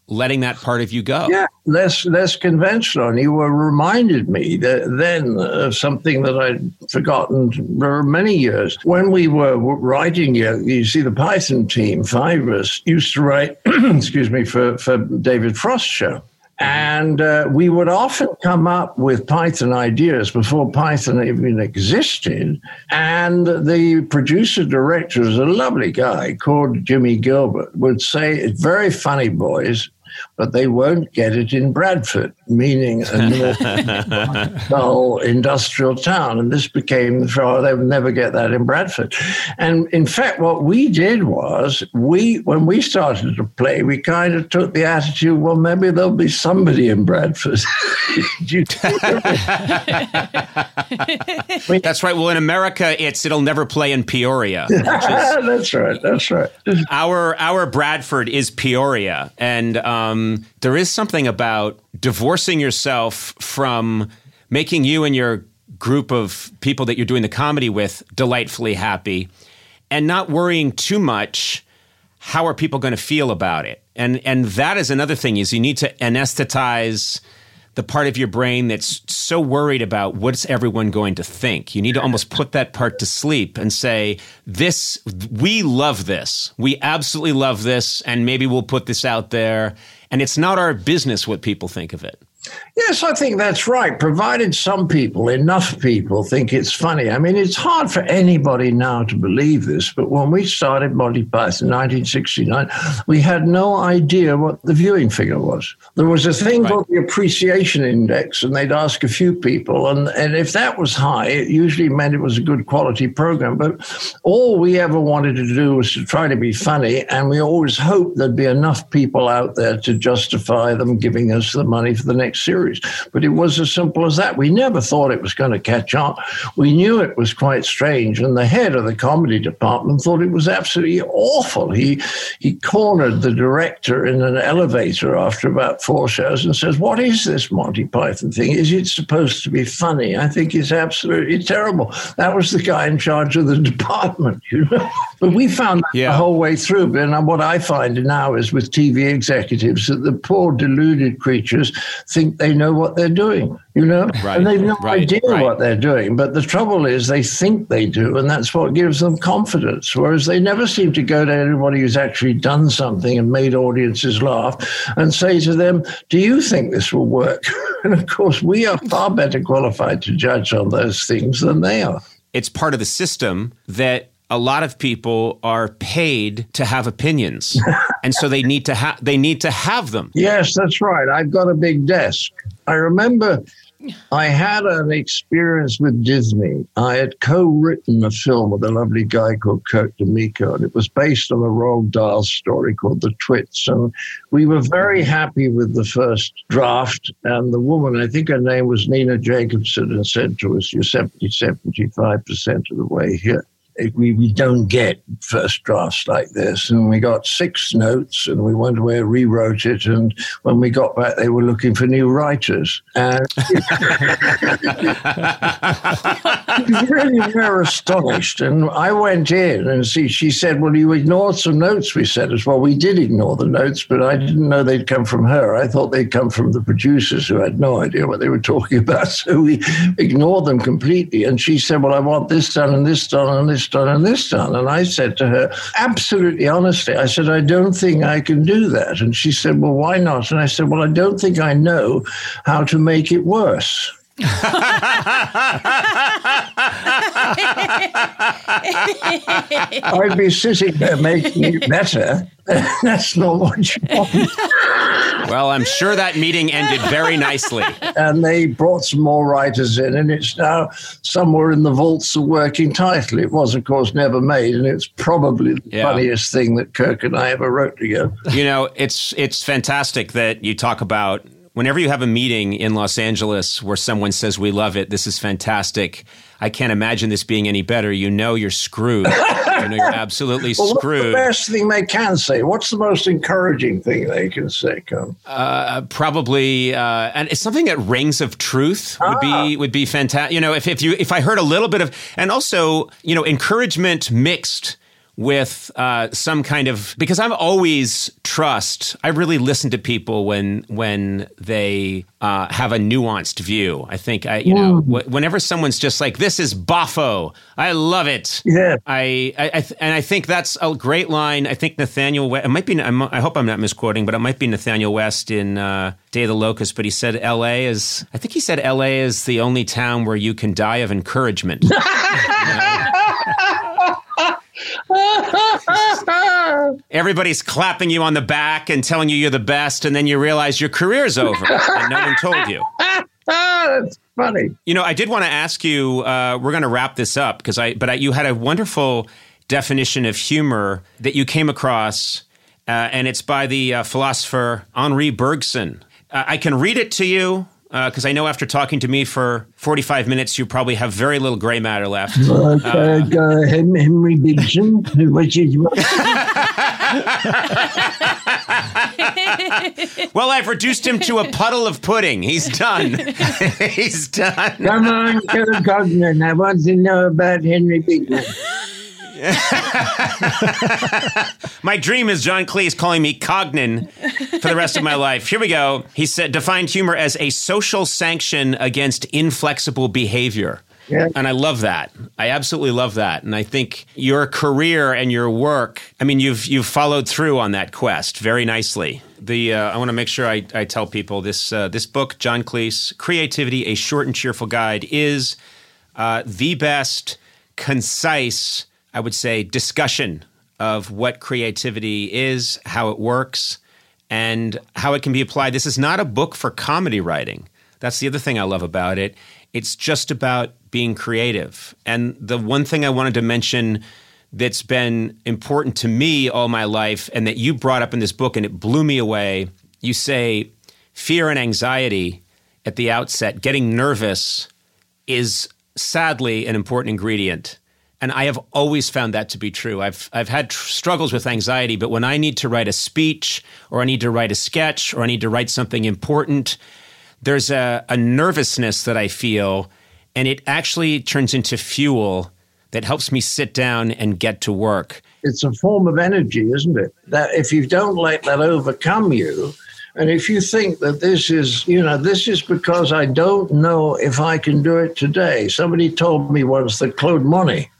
letting that part of you go. Yeah, less conventional. And you were reminded me then of something that I'd forgotten for many years. When we were writing, you see, the Python team, 5 of us, used to write, for David Frost's show. And we would often come up with Python ideas before Python even existed. And the producer director is a lovely guy called Jimmy Gilbert, would say, "It's very funny, boys, but they won't get it in Bradford," meaning a dull industrial town. And this became the show. They would never get that in Bradford. And in fact, what we did was, when we started to play, we kind of took the attitude, well, maybe there'll be somebody in Bradford. That's right. Well, in America, it'll never play in Peoria. That's right. Our Bradford is Peoria. And there is something about divorcing yourself from making you and your group of people that you're doing the comedy with delightfully happy and not worrying too much how are people going to feel about it. And that is another thing, is you need to anesthetize the part of your brain that's so worried about what's everyone going to think. You need to almost put that part to sleep and say, we love this. We absolutely love this, and maybe we'll put this out there. And it's not our business what people think of it. Yes, I think that's right, provided enough people think it's funny. I mean, it's hard for anybody now to believe this, but when we started Monty Python in 1969, we had no idea what the viewing figure was. There was a thing called the appreciation index, and they'd ask a few people, and if that was high, it usually meant it was a good quality program. But all we ever wanted to do was to try to be funny, and we always hoped there'd be enough people out there to justify them giving us the money for the next series. But it was as simple as that. We never thought it was going to catch on. We knew it was quite strange, and the head of the comedy department thought it was absolutely awful. He cornered the director in an elevator after about 4 shows and says, "What is this Monty Python thing? Is it supposed to be funny? I think it's absolutely terrible." That was the guy in charge of the department, you know. But we found that the whole way through. And what I find now is with TV executives that the poor deluded creatures think they know what they're doing, you know, and they've no idea what they're doing. But the trouble is they think they do, and that's what gives them confidence, whereas they never seem to go to anybody who's actually done something and made audiences laugh and say to them, "Do you think this will work?" And of course, we are far better qualified to judge on those things than they are. It's part of the system that a lot of people are paid to have opinions, and so they need to have them. Yes, that's right. I've got a big desk. I remember I had an experience with Disney. I had co-written a film with a lovely guy called Kirk D'Amico, and it was based on a Roald Dahl story called The Twits. And we were very happy with the first draft. And the woman, I think her name was Nina Jacobson, and said to us, "You're 75% of the way here. We don't get first drafts like this." And we got 6 notes, and we went away and rewrote it. And when we got back, they were looking for new writers. And really were astonished. And I went in and she said, "Well, you ignored some notes we sent us." Well, we did ignore the notes, but I didn't know they'd come from her. I thought they'd come from the producers, who had no idea what they were talking about. So we ignored them completely. And she said, "Well, I want this done and this done and this done and this done." And I said to her, absolutely honestly, I said, "I don't think I can do that." And she said, "Well, why not?" And I said, "Well, I don't think I know how to make it worse." I'd be sitting there making it better. That's not what you want. Well, I'm sure that meeting ended very nicely. And they brought some more writers in, and it's now somewhere in the vaults of working title. It was, of course, never made, and it's probably the funniest thing that Kirk and I ever wrote together. You know, it's fantastic that you talk about whenever you have a meeting in Los Angeles where someone says, "We love it, this is fantastic, I can't imagine this being any better," you know you're screwed. You know you're absolutely screwed. What's the best thing they can say? What's the most encouraging thing they can say, Con? Probably, and it's something that rings of truth would be fantastic. You know, if I heard a little bit of, and also, you know, encouragement mixed with some kind of, because I'm always I really listen to people when they have a nuanced view. I think whenever someone's just like, this is boffo, I love it. Yeah. I think that's a great line. I think Nathaniel West, it might be, I hope I'm not misquoting, but it might be Nathaniel West in Day of the Locust, but he said LA is the only town where you can die of encouragement. Everybody's clapping you on the back and telling you you're the best, and then you realize your career's over and no one told you. That's funny. I did want to ask you, we're going to wrap this up, but you had a wonderful definition of humor that you came across, and it's by the philosopher Henri Bergson. I can read it to you, because I know after talking to me for 45 minutes, you probably have very little gray matter left. Henry Bergson, which is... Well, I've reduced him to a puddle of pudding. He's done. He's done. Come on, Cognan. I want to know about Henry Bergson. My dream is John Cleese calling me Cognan for the rest of my life. Here we go. He said, defined humor as a social sanction against inflexible behavior. Yeah. And I love that. I absolutely love that. And I think your career and your work, I mean, you've followed through on that quest very nicely. I want to make sure I tell people this book, John Cleese, Creativity, A Short and Cheerful Guide, is the best, concise, I would say, discussion of what creativity is, how it works, and how it can be applied. This is not a book for comedy writing. That's the other thing I love about it. It's just about being creative. And the one thing I wanted to mention that's been important to me all my life and that you brought up in this book, and it blew me away, you say fear and anxiety at the outset, getting nervous is sadly an important ingredient. And I have always found that to be true. I've had struggles with anxiety, but when I need to write a speech or I need to write a sketch or I need to write something important, there's a nervousness that I feel, and it actually turns into fuel that helps me sit down and get to work. It's a form of energy, isn't it? That if you don't let that overcome you, and if you think that this is because I don't know if I can do it today. Somebody told me once that Claude Monet,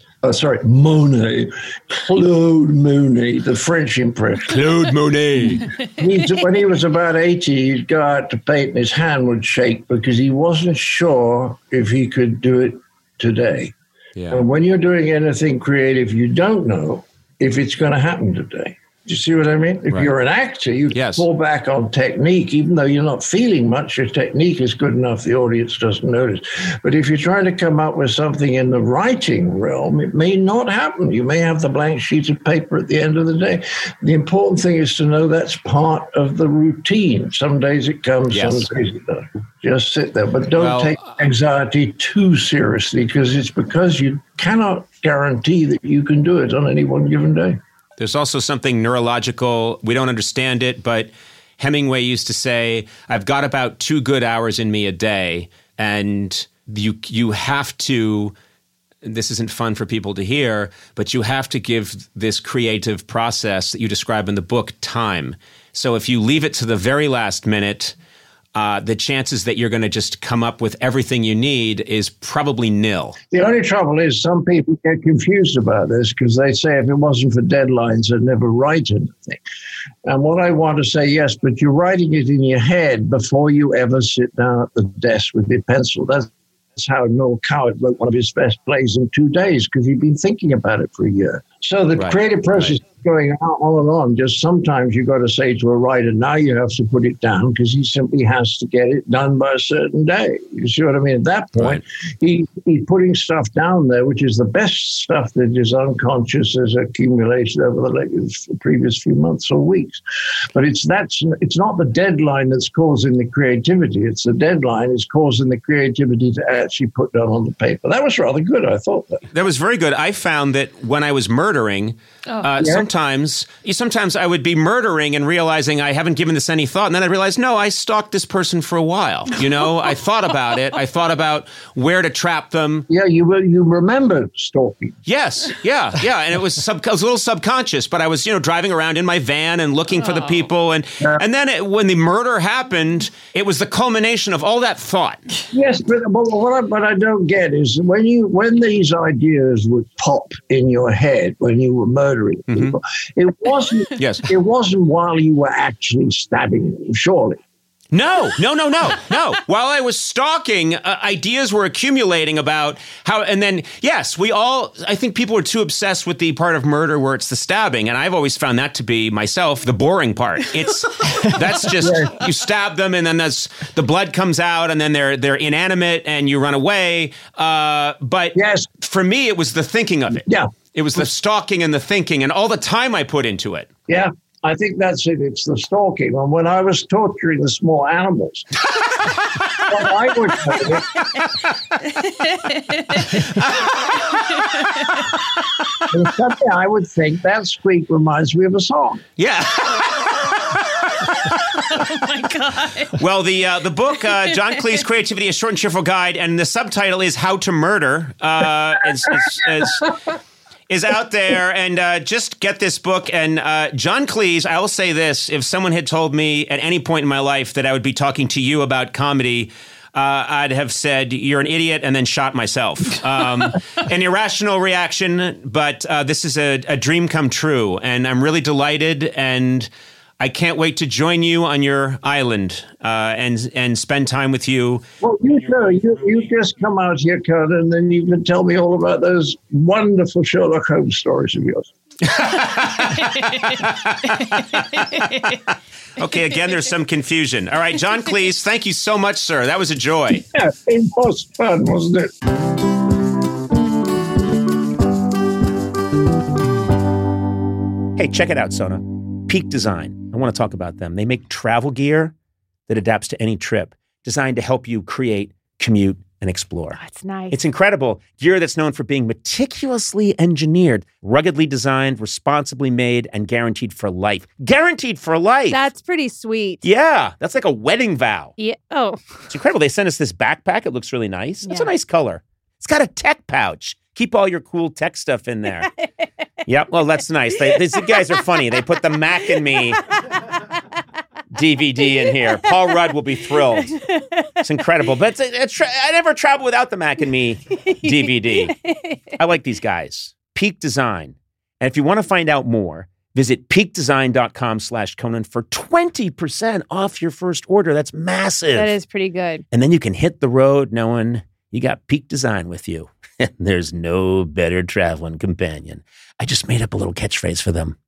the French impression. Claude Monet. When he was about 80, he'd go out to paint and his hand would shake because he wasn't sure if he could do it today. Yeah. And when you're doing anything creative, you don't know if it's going to happen today. Do you see what I mean? If you're an actor, you fall back on technique. Even though you're not feeling much, your technique is good enough the audience doesn't notice. But if you're trying to come up with something in the writing realm, it may not happen. You may have the blank sheet of paper at the end of the day. The important thing is to know that's part of the routine. Some days it comes, some days it doesn't. Just sit there. But don't take anxiety too seriously, because you cannot guarantee that you can do it on any one given day. There's also something neurological. We don't understand it, but Hemingway used to say, I've got about 2 good hours in me a day, and you have to, this isn't fun for people to hear, but you have to give this creative process that you describe in the book time. So if you leave it to the very last minute, the chances that you're going to just come up with everything you need is probably nil. The only trouble is some people get confused about this because they say if it wasn't for deadlines, I'd never write anything. And what I want to say, yes, but you're writing it in your head before you ever sit down at the desk with your pencil. That's how Noel Coward wrote one of his best plays in 2 days, because he'd been thinking about it for a year. So the creative process is going on and on. Just sometimes you've got to say to a writer, now you have to put it down, because he simply has to get it done by a certain day. You see what I mean? At that point, he's putting stuff down there, which is the best stuff that is unconscious as accumulated over the previous few months or weeks. But it's not the deadline that's causing the creativity. It's the deadline is causing the creativity to actually put down on the paper. That was rather good, I thought. That was very good. I found that when I was merging murdering, sometimes I would be murdering and realizing I haven't given this any thought. And then I realized, no, I stalked this person for a while. You know, I thought about it. I thought about where to trap them. Yeah, you remember stalking. Yes, yeah. And it was a little subconscious, but I was, driving around in my van and looking for the people. And then when the murder happened, it was the culmination of all that thought. Yes, but what I don't get is when these ideas would pop in your head when you were murdering people, it wasn't while you were actually stabbing them, surely. No. While I was stalking, ideas were accumulating about how, and then, yes, I think people are too obsessed with the part of murder where it's the stabbing. And I've always found that to be, myself, the boring part. That's just, you stab them and then the blood comes out and then they're inanimate and you run away. But for me, it was the thinking of it. Yeah. It was the stalking and the thinking and all the time I put into it. Yeah. I think that's it. It's the stalking. And when I was torturing the small animals, what I would do, and someday I would think that squeak reminds me of a song. Yeah. Oh my God. Well, the book, John Cleese, Creativity, A Short and Cheerful Guide, and the subtitle is How to Murder, is out there, and just get this book. And John Cleese, I will say this, if someone had told me at any point in my life that I would be talking to you about comedy, I'd have said, you're an idiot, and then shot myself. An irrational reaction, but this is a dream come true, and I'm really delighted, and I can't wait to join you on your island and spend time with you. Well, you just come out here, Kurt, and then you can tell me all about those wonderful Sherlock Holmes stories of yours. Okay, again, there's some confusion. All right, John Cleese, thank you so much, sir. That was a joy. Yeah, it was fun, wasn't it? Hey, check it out, Sona. Peak Design. I want to talk about them. They make travel gear that adapts to any trip, designed to help you create, commute, and explore. Oh, it's nice. It's incredible. Gear that's known for being meticulously engineered, ruggedly designed, responsibly made, and guaranteed for life. Guaranteed for life! That's pretty sweet. Yeah, that's like a wedding vow. Yeah. Oh. It's incredible. They sent us this backpack. It looks really nice. It's a nice color. It's got a tech pouch. Keep all your cool tech stuff in there. Yep, well, that's nice. These guys are funny. They put the Mac and Me DVD in here. Paul Rudd will be thrilled. It's incredible. But I never travel without the Mac and Me DVD. I like these guys. Peak Design. And if you want to find out more, visit peakdesign.com/Conan for 20% off your first order. That's massive. That is pretty good. And then you can hit the road knowing you got Peak Design with you. And there's no better traveling companion. I just made up a little catchphrase for them.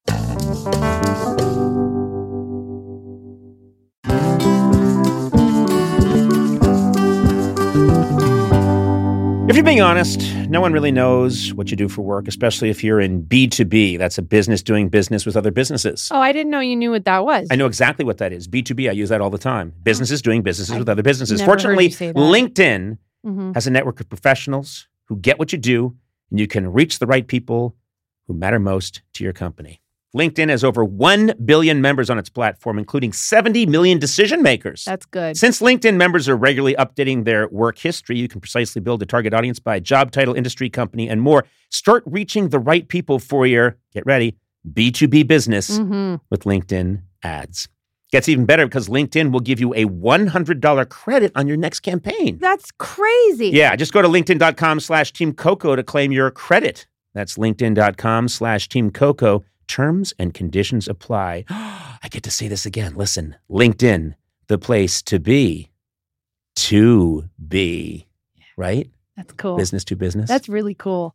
If you're being honest, no one really knows what you do for work, especially if you're in B2B. That's a business doing business with other businesses. Oh, I didn't know you knew what that was. I know exactly what that is. B2B, I use that all the time. Businesses doing businesses with other businesses. Fortunately, LinkedIn has a network of professionals who get what you do, and you can reach the right people who matter most to your company. LinkedIn has over 1 billion members on its platform, including 70 million decision makers. That's good. Since LinkedIn members are regularly updating their work history, you can precisely build a target audience by job title, industry, company, and more. Start reaching the right people for your, get ready, B2B business with LinkedIn ads. Gets even better because LinkedIn will give you a $100 credit on your next campaign. That's crazy. Yeah, just go to linkedin.com/Team Coco to claim your credit. That's linkedin.com/Team Coco. Terms and conditions apply. I get to say this again. Listen, LinkedIn, the place to be. To be. Right? That's cool. Business to business. That's really cool.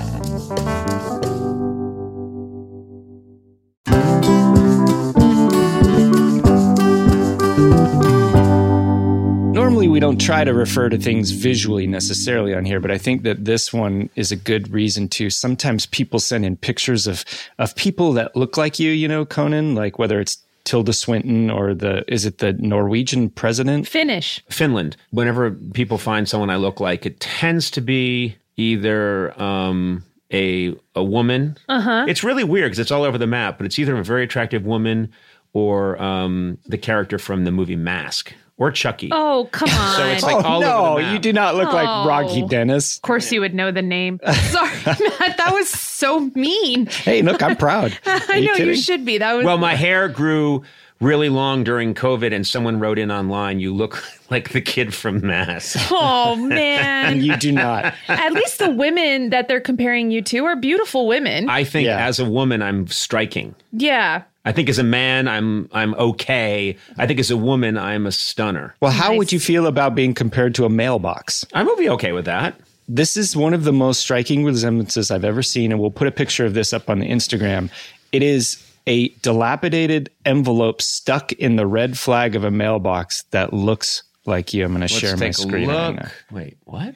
Normally, we don't try to refer to things visually necessarily on here, but I think that this one is a good reason to. Sometimes people send in pictures of people that look like you, Conan, like whether it's Tilda Swinton or is it the Norwegian president? Finland. Whenever people find someone I look like, it tends to be either a a woman. It's really weird because it's all over the map, but it's either a very attractive woman or the character from the movie Mask or Chucky. Oh, come on. So it's like all over the map. You do not look like Rocky Dennis. Of course you would know the name. Sorry, Matt. That was so mean. Hey, look, I'm proud. I know you should be. That was Well, my hair grew really long during COVID, and someone wrote in online, "You look like the kid from Mask." Oh, man. And you do not. At least the women that they're comparing you to are beautiful women. I think as a woman, I'm striking. Yeah. I think as a man, I'm okay. I think as a woman, I'm a stunner. Well, how would you feel about being compared to a mailbox? I would be okay with that. This is one of the most striking resemblances I've ever seen, and we'll put a picture of this up on the Instagram. It is a dilapidated envelope stuck in the red flag of a mailbox that looks like you. I'm going to share my screen right now. Wait, what?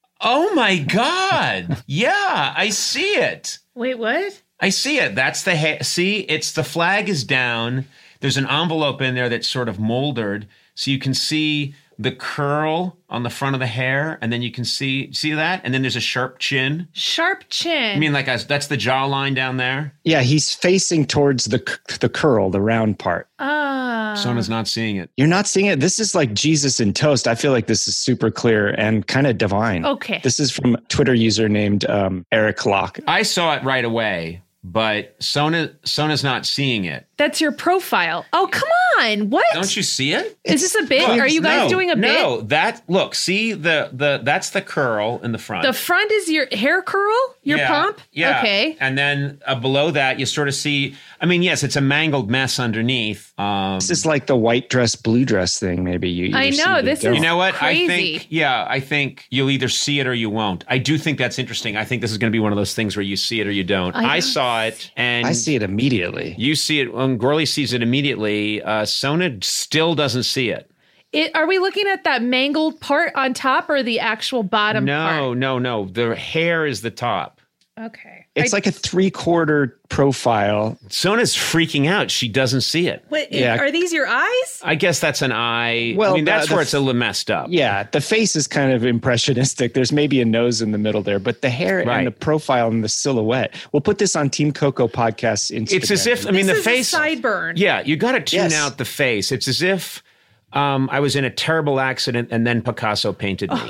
Oh my God. Yeah, I see it. Wait, what? I see it. That's the see, it's the flag is down. There's an envelope in there that's sort of moldered. So you can see the curl on the front of the hair, and then you can see that? And then there's a sharp chin. Sharp chin. I mean, like that's the jawline down there? Yeah, he's facing towards the curl, the round part. Sona's not seeing it. You're not seeing it? This is like Jesus in toast. I feel like this is super clear and kind of divine. Okay. This is from a Twitter user named Eric Locke. I saw it right away, but Sona's not seeing it. That's your profile. Oh, come on. What? Don't you see it? Is this a bit? Are you guys doing a bit? No, see that's the curl in the front. The front is your hair curl? Your pump? Yeah. Okay. And then below that, you sort of see, I mean, yes, it's a mangled mess underneath. This is like the white dress, blue dress thing, maybe. I know, this is You know what? crazy. I think you'll either see it or you won't. I do think that's interesting. I think this is going to be one of those things where you see it or you don't. I saw it, and I see it immediately. You see it. When Gorley sees it immediately, Sona still doesn't see it. Are we looking at that mangled part on top or the actual bottom part? No. The hair is the top. Okay. It's like a 3/4 profile. Sona's freaking out. She doesn't see it. Wait, are these your eyes? I guess that's an eye. Well, I mean, that's where it's a little messed up. Yeah, the face is kind of impressionistic. There's maybe a nose in the middle there, but the hair and the profile and the silhouette. We'll put this on Team Coco Podcast's Instagram. It's as if, I mean, this the is face. A sideburn. Yeah, you got to tune out the face. It's as if I was in a terrible accident and then Picasso painted me.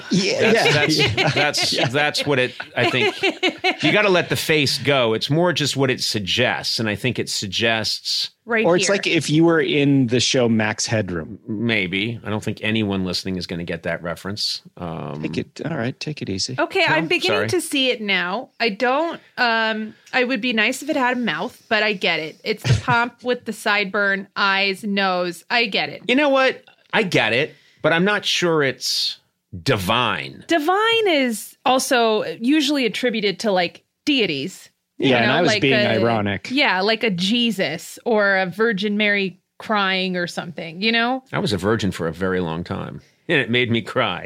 That's what it, I think. You got to let the face go. It's more just what it suggests. And I think it suggests. Right or it's like if you were in the show Max Headroom. Maybe. I don't think anyone listening is going to get that reference. All right, take it easy. Okay, I'm beginning to see it now. I don't, I would be nice if it had a mouth, but I get it. It's the pump with the sideburn, eyes, nose. I get it. You know what? I get it, but I'm not sure it's divine. Divine is also usually attributed to like deities. Yeah, and I was being ironic. Yeah, like a Jesus or a Virgin Mary crying or something, you know? I was a virgin for a very long time, and it made me cry.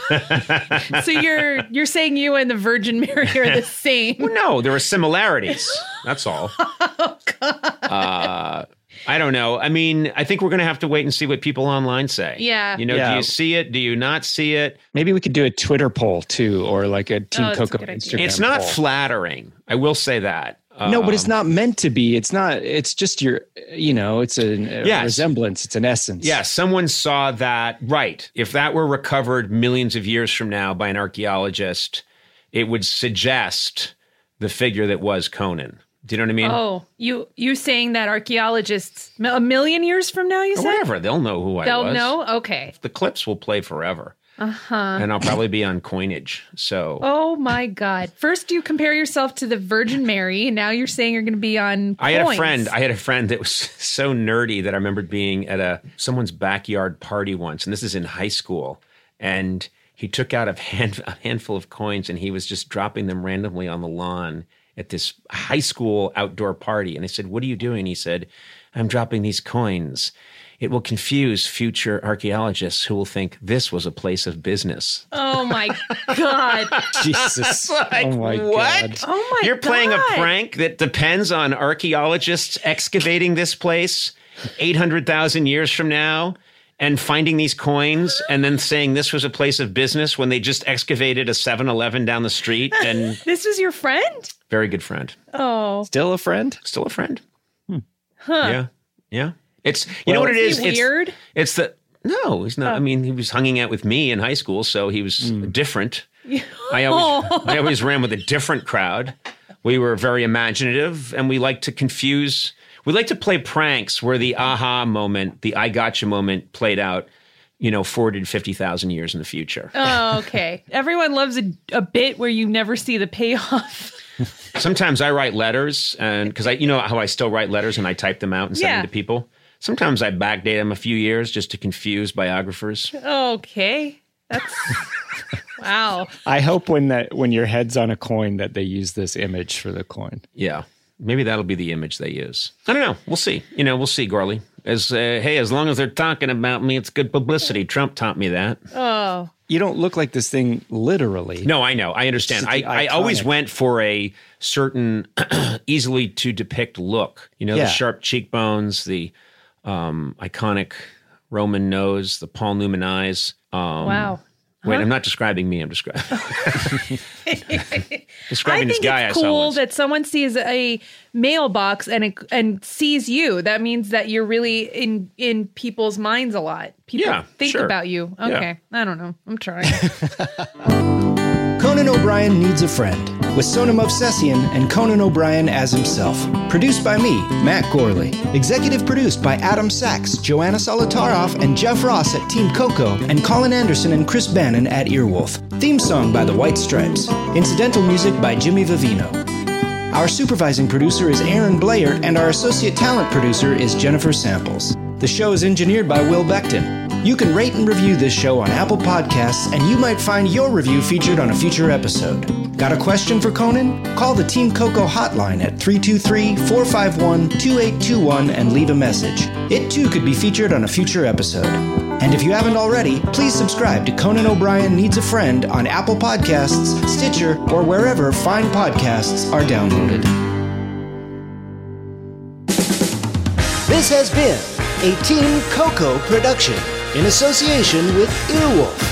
So you're saying you and the Virgin Mary are the same? Well, no, there are similarities. That's all. Oh, God. I don't know. I mean, I think we're going to have to wait and see what people online say. Yeah. You know, do you see it? Do you not see it? Maybe we could do a Twitter poll too, or like a Team Coco Instagram It's not poll. flattering. I will say that. No, but it's not meant to be. It's not. It's just it's a resemblance. It's an essence. Yeah, someone saw that. Right. If that were recovered millions of years from now by an archaeologist, it would suggest the figure that was Conan. Do you know what I mean? Oh, you saying that archaeologists a million years from now, you said? Whatever. They'll know who I was. They'll know? Okay. The clips will play forever. Uh-huh. And I'll probably be on coinage. So. Oh, my God. First you compare yourself to the Virgin Mary, and now you're saying you're going to be on I had a friend that was so nerdy that I remembered being at someone's backyard party once, and this is in high school, and he took out a handful of coins, and he was just dropping them randomly on the lawn at this high school outdoor party. And I said, "What are you doing?" He said, "I'm dropping these coins. It will confuse future archaeologists who will think this was a place of business." Oh, my God. Jesus. Like, oh, my what? God. Oh, my God. You're playing a prank that depends on archaeologists excavating this place 800,000 years from now and finding these coins and then saying this was a place of business when they just excavated a 7-Eleven down the street. And This was your friend? very good friend. Oh. Still a friend? Still a friend. Huh. Yeah. It's, you know what it is? Is he weird? It's the, no, he's not. I mean, he was hanging out with me in high school, so he was different. I always ran with a different crowd. We were very imaginative, and we like to confuse. We like to play pranks where the aha moment, the I gotcha moment played out, 40 to 50,000 years in the future. Oh, okay. Everyone loves a bit where you never see the payoff. Sometimes I write letters, and because you know how I still write letters and I type them out and send them to people. Sometimes I backdate them a few years just to confuse biographers. Okay. That's wow. I hope when your head's on a coin that they use this image for the coin. Yeah. Maybe that'll be the image they use. I don't know. We'll see. We'll see, Gorley. As long as they're talking about me, it's good publicity. Trump taught me that. Oh. You don't look like this thing literally. No, I know. I understand. I always went for a certain easily to depict look. The sharp cheekbones, the iconic Roman nose, the Paul Newman eyes. Wow. Wait, I'm not describing me. I'm describing this guy I saw cool once. that someone sees a mailbox and sees you. That means that you're really in people's minds a lot. People think about you. Okay. Yeah. I don't know. I'm trying. Conan O'Brien Needs a Friend, with Sona Movsesian and Conan O'Brien as himself. Produced by me, Matt Gorley. Executive produced by Adam Sachs, Joanna Solitaroff, and Jeff Ross at Team Coco, and Colin Anderson and Chris Bannon at Earwolf. Theme song by the White Stripes. Incidental music by Jimmy Vivino. Our supervising producer is Aaron Blair, and our associate talent producer is Jennifer Samples. The show is engineered by Will Beckton. You can rate and review this show on Apple Podcasts, and you might find your review featured on a future episode. Got a question for Conan? Call the Team Coco hotline at 323-451-2821 and leave a message. It too could be featured on a future episode. And if you haven't already, please subscribe to Conan O'Brien Needs a Friend on Apple Podcasts, Stitcher, or wherever fine podcasts are downloaded. This has been a Team Coco production in association with Earwolf.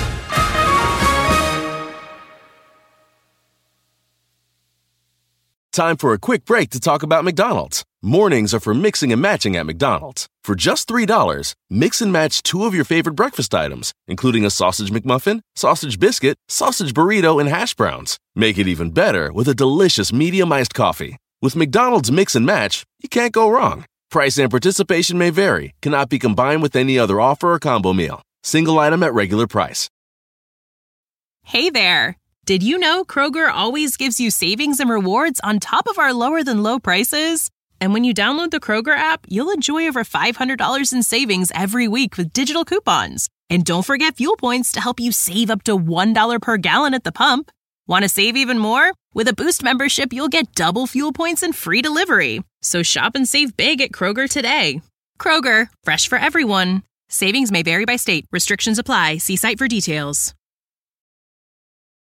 Time for a quick break to talk about McDonald's. Mornings are for mixing and matching at McDonald's. For just $3, mix and match 2 of your favorite breakfast items, including a sausage McMuffin, sausage biscuit, sausage burrito, and hash browns. Make it even better with a delicious medium iced coffee. With McDonald's Mix and Match, you can't go wrong. Price and participation may vary, cannot be combined with any other offer or combo meal. Single item at regular price. Hey there. Did you know Kroger always gives you savings and rewards on top of our lower than low prices? And when you download the Kroger app, you'll enjoy over $500 in savings every week with digital coupons. And don't forget fuel points to help you save up to $1 per gallon at the pump. Want to save even more? With a Boost membership, you'll get double fuel points and free delivery. So shop and save big at Kroger today. Kroger, fresh for everyone. Savings may vary by state. Restrictions apply. See site for details.